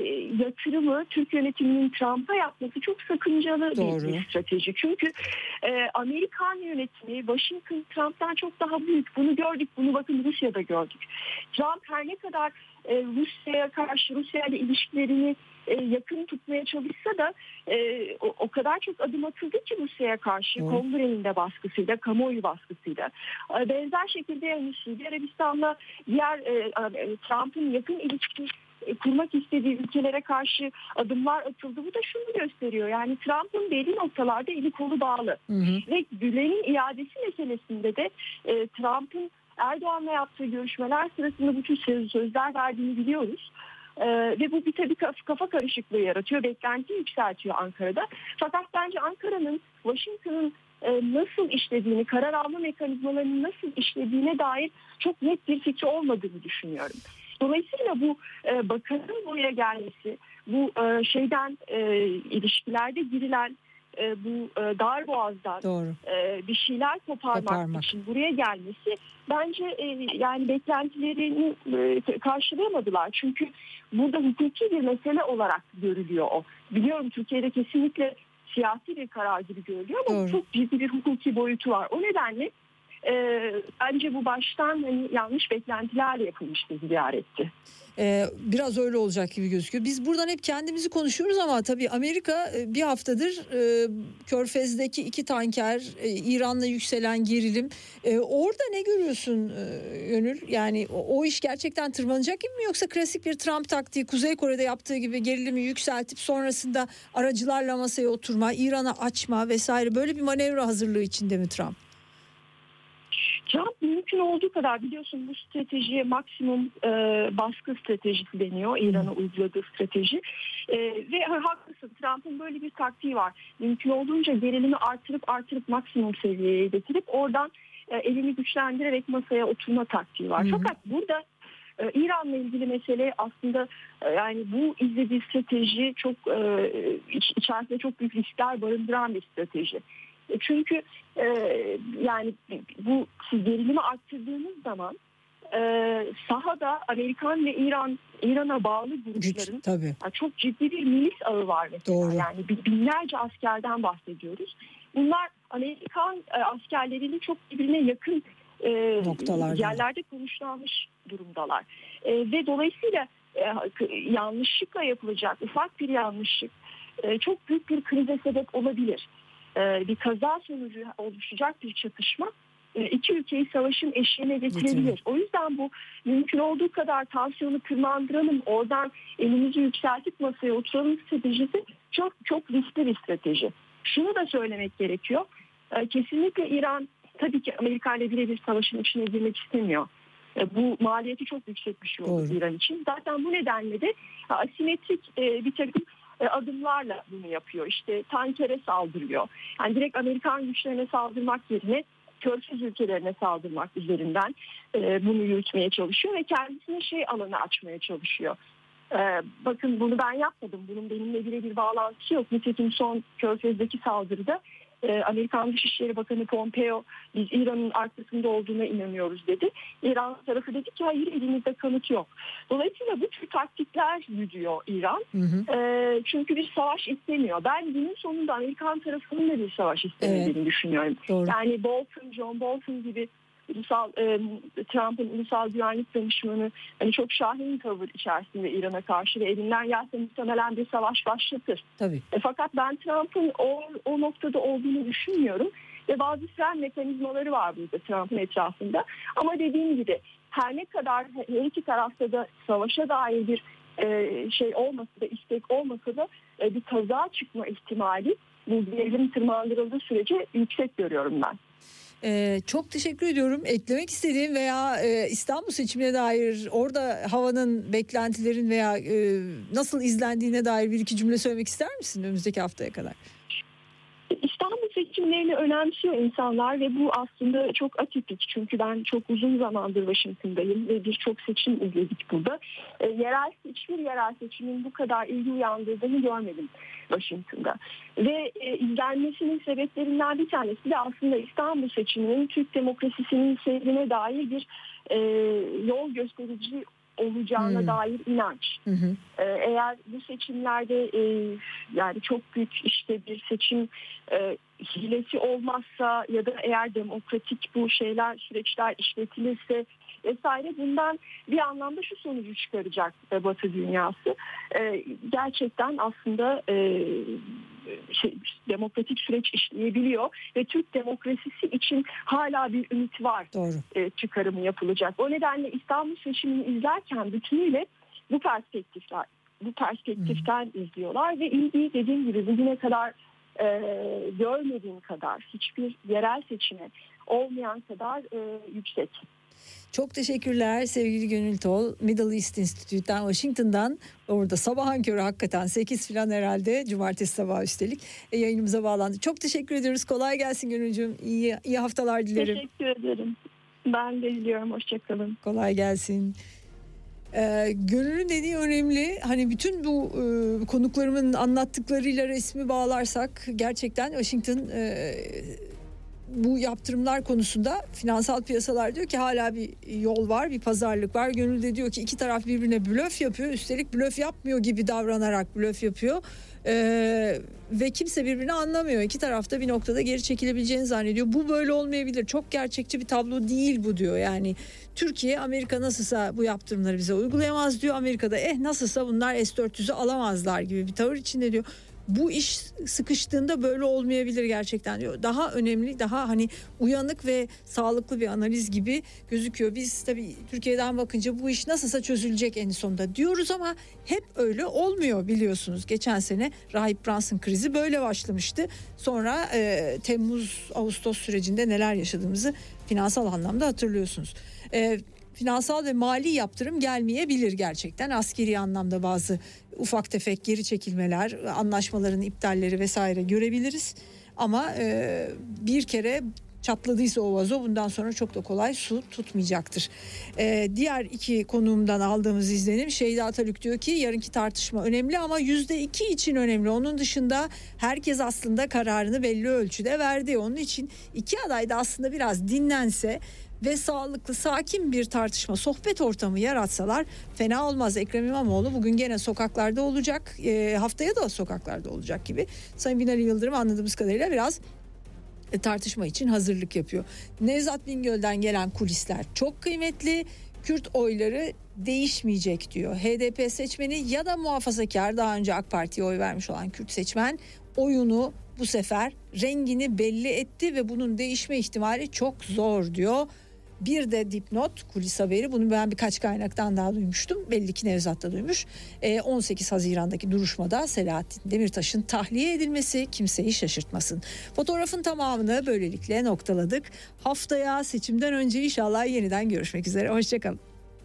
yatırımı Türk yönetiminin Trump'a yapması çok sakıncalı bir, bir strateji. Çünkü e, Amerikan yönetimi Washington Trump'tan çok daha büyük. Bunu gördük. Bunu bakın Rusya'da gördük. Trump her ne kadar e, Rusya'ya karşı, Rusya ile ilişkilerini e, yakın tutmaya çalışsa da e, o, o kadar çok adım atıldı ki Rusya'ya karşı hmm. kongrenin de baskısıyla, kamuoyu baskısıyla. E, benzer şekilde yani Suudi Arabistan'la diğer e, Trump'ın yakın ilişki kurmak istediği ülkelere karşı adımlar atıldı. Bu da şunu gösteriyor. Yani Trump'ın belli noktalarda eli kolu bağlı. Hı hı. Ve Gülen'in iadesi meselesinde de e, Trump'ın Erdoğan'la yaptığı görüşmeler sırasında bütün söz, sözler verdiğini biliyoruz. Ee, ve bu bir tabii kafa karışıklığı yaratıyor. Beklenti yükseltiyor Ankara'da. Fakat bence Ankara'nın Washington'ın e, nasıl işlediğini, karar alma mekanizmalarının nasıl işlediğine dair çok net bir fikri olmadığını düşünüyorum. Dolayısıyla bu e, bakanın buraya gelmesi, bu e, şeyden e, ilişkilerde girilen e, bu e, darboğazdan e, bir şeyler koparmak, koparmak için buraya gelmesi bence e, yani beklentilerini e, karşılayamadılar. Çünkü burada hukuki bir mesele olarak görülüyor o. Biliyorum Türkiye'de kesinlikle siyasi bir karar gibi görülüyor ama Doğru. çok ciddi bir hukuki boyutu var. O nedenle e, bence bu baştan hani yanlış beklentilerle yapılmış bir ziyaretti. Ee, biraz öyle olacak gibi gözüküyor. Biz buradan hep kendimizi konuşuyoruz ama tabii Amerika bir haftadır e, Körfez'deki iki tanker, e, İran'la yükselen gerilim. E, orada ne görüyorsun e, Gönül? Yani o, o iş gerçekten tırmanacak gibi mi, yoksa klasik bir Trump taktiği, Kuzey Kore'de yaptığı gibi gerilimi yükseltip sonrasında aracılarla masaya oturma, İran'a açma vesaire, böyle bir manevra hazırlığı içinde mi Trump? Trump mümkün olduğu kadar, biliyorsun bu stratejiye maksimum e, baskı stratejisi deniyor. İran'a uyguladığı strateji. E, ve haklısın, Trump'ın böyle bir taktiği var. Mümkün olduğunca gerilimi artırıp artırıp maksimum seviyeye getirip oradan e, elini güçlendirerek masaya oturma taktiği var. Hı hı. Fakat burada e, İran'la ilgili mesele aslında e, yani bu izlediği strateji çok e, iç, içerisinde çok büyük riskler barındıran bir strateji. Çünkü e, yani bu siz gerilimi arttırdığınız zaman e, sahada Amerikan ve İran İran'a bağlı grupların tabii. çok ciddi bir milis ağı var mesela. Doğru. Yani binlerce askerden bahsediyoruz. Bunlar Amerikan e, askerleriyle çok birbirine yakın e, yerlerde konuşlanmış durumdalar. E, ve dolayısıyla e, yanlışlıkla yapılacak ufak bir yanlışlık e, çok büyük bir krize sebep olabilir. Bir kaza sonucu oluşacak bir çatışma iki ülkeyi savaşın eşiğine getirebilir. O yüzden bu mümkün olduğu kadar tansiyonu tırmandıralım, oradan elimizi yükseltip masaya oturalım stratejisi çok çok riskli bir strateji. Şunu da söylemek gerekiyor. Kesinlikle İran tabii ki Amerika ile birebir savaşın içine girmek istemiyor. Bu maliyeti çok yüksek bir şey olur İran için. Zaten bu nedenle de asimetrik bir takım adımlarla bunu yapıyor. İşte tankere saldırıyor. Yani direkt Amerikan güçlerine saldırmak yerine Körfez ülkelerine saldırmak üzerinden e, bunu yürütmeye çalışıyor ve kendisine şey alanı açmaya çalışıyor. E, bakın bunu ben yapmadım. Bunun benimle birebir bağlantısı yok. Nitekim son Körfez'deki saldırıda e, Amerikan Dışişleri Bakanı Pompeo biz İran'ın arkasında olduğuna inanıyoruz dedi. İran tarafı dedi ki hayır, elimizde kanıt yok. Dolayısıyla bu tür taktikler güdüyor İran. Hı hı. E, çünkü bir savaş istemiyor. Ben günün sonunda Amerikan tarafının da bir savaş istemediğini evet. düşünüyorum. Doğru. Yani Bolton, John Bolton gibi ulusal e, Trump'ın ulusal güvenlik danışmanı hani çok şahin tavır içerisinde İran'a karşı ve elinden gelse muhtemelen bir savaş başlatır. Tabii. E, fakat ben Trump'ın o, o noktada olduğunu düşünmüyorum ve bazı fren mekanizmaları var burada Trump'ın etrafında. Ama dediğim gibi her ne kadar her iki tarafta da savaşa dair bir e, şey olmasa da, istek olmasa da e, bir kaza çıkma ihtimali bu gerilim tırmandırıldığı sürece yüksek görüyorum ben. Ee, çok teşekkür ediyorum. Eklemek istediğim veya e, İstanbul seçimine dair orada havanın, beklentilerin veya e, nasıl izlendiğine dair bir iki cümle söylemek ister misin önümüzdeki haftaya kadar? İstanbul seçimlerini önemsiyor insanlar ve bu aslında çok atipik. Çünkü ben çok uzun zamandır Washington'dayım ve birçok seçim izledik burada. E, yerel, hiçbir yerel seçimin bu kadar ilgi uyandırdığını görmedim Washington'da. Ve e, izlenmesinin sebeplerinden bir tanesi de aslında İstanbul seçiminin Türk demokrasisinin seyrine dair bir e, yol gösterici olacağına hmm. dair inanç. Hı hı. Ee, eğer bu seçimlerde e, yani çok büyük işte bir seçim e, hilesi olmazsa ya da eğer demokratik bu şeyler süreçler işletilirse vesaire, bundan bir anlamda şu sonucu çıkaracak e, Batı dünyası. E, gerçekten aslında e, şey, demokratik süreç işleyebiliyor ve Türk demokrasisi için hala bir ümit var. Doğru. E, çıkarımı yapılacak. O nedenle İstanbul seçimini izlerken bütünüyle bu perspektifler, bu perspektiften hmm. izliyorlar ve ilgiyi dediğim gibi bugüne kadar e, görmediğim kadar hiçbir yerel seçime olmayan kadar e, yüksek. Çok teşekkürler sevgili Gönül Tol. Middle East Institute'den, Washington'dan, orada sabahın körü hakikaten sekiz falan herhalde, cumartesi sabahı üstelik e, yayınımıza bağlandı. Çok teşekkür ediyoruz. Kolay gelsin Gönülcüğüm. İyi, iyi haftalar dilerim. Teşekkür ederim. Ben de diliyorum. Hoşçakalın. Kolay gelsin. Ee, Gönül'ün dediği önemli. Hani bütün bu e, konuklarımın anlattıklarıyla resmi bağlarsak gerçekten Washington e, bu yaptırımlar konusunda finansal piyasalar diyor ki hala bir yol var, bir pazarlık var. Gönül de diyor ki iki taraf birbirine blöf yapıyor. Üstelik blöf yapmıyor gibi davranarak blöf yapıyor. Ee, ve kimse birbirini anlamıyor. İki tarafta bir noktada geri çekilebileceğini zannediyor. Bu böyle olmayabilir. Çok gerçekçi bir tablo değil bu diyor. Yani Türkiye, Amerika nasılsa bu yaptırımları bize uygulayamaz diyor. Amerika'da eh nasılsa bunlar S dört yüz'ü alamazlar gibi bir tavır içinde diyor. bu iş sıkıştığında böyle olmayabilir gerçekten diyor. Daha önemli, daha hani uyanık ve sağlıklı bir analiz gibi gözüküyor. Biz tabii Türkiye'den bakınca bu iş nasılsa çözülecek en sonunda diyoruz ama hep öyle olmuyor biliyorsunuz. Geçen sene Rahip Brunson krizi böyle başlamıştı. Sonra e, Temmuz-Ağustos sürecinde neler yaşadığımızı finansal anlamda hatırlıyorsunuz. E, finansal ve mali yaptırım gelmeyebilir gerçekten. Askeri anlamda bazı ufak tefek geri çekilmeler, anlaşmaların iptalleri vesaire görebiliriz. Ama e, bir kere çatladıysa o vazo bundan sonra çok da kolay su tutmayacaktır. Ee, diğer iki konuğumdan aldığımız izlenim Şeyda Atalük diyor ki yarınki tartışma önemli ama yüzde iki için önemli. Onun dışında herkes aslında kararını belli ölçüde verdi. Onun için iki aday da aslında biraz dinlense ve sağlıklı, sakin bir tartışma, sohbet ortamı yaratsalar fena olmaz. Ekrem İmamoğlu bugün gene sokaklarda olacak. E, haftaya da sokaklarda olacak gibi. Sayın Binali Yıldırım anladığımız kadarıyla biraz tartışma için hazırlık yapıyor. Nevzat Bingöl'den gelen kulisler çok kıymetli. Kürt oyları değişmeyecek diyor. H D P seçmeni ya da muhafazakar, daha önce AK Parti'ye oy vermiş olan Kürt seçmen oyunu bu sefer rengini belli etti ve bunun değişme ihtimali çok zor diyor. Bir de dipnot, kulis haberi, bunu ben birkaç kaynaktan daha duymuştum. Belli ki Nevzat da duymuş. on sekiz Haziran'daki duruşmada Selahattin Demirtaş'ın tahliye edilmesi kimseyi şaşırtmasın. Fotoğrafın tamamını böylelikle noktaladık. Haftaya seçimden önce inşallah yeniden görüşmek üzere. Hoşçakalın.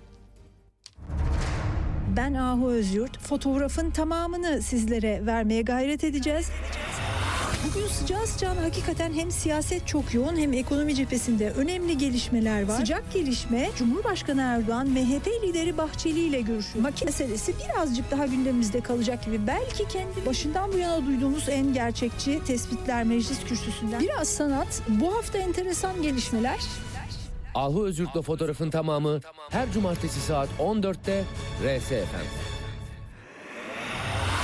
Ben Ahu Özyurt. Fotoğrafın tamamını sizlere vermeye gayret edeceğiz. Bugün sıcağı sıcağına hakikaten hem siyaset çok yoğun hem ekonomi cephesinde önemli gelişmeler var. Sıcak gelişme Cumhurbaşkanı Erdoğan M H P lideri Bahçeli ile görüşüyor. Maki meselesi birazcık daha gündemimizde kalacak gibi. Belki kendi başından bu yana duyduğumuz en gerçekçi tespitler meclis kürsüsünden. Biraz sanat, bu hafta enteresan gelişmeler. Ahu Özürk'le fotoğrafın tamamı her cumartesi saat on dörtte R S F M.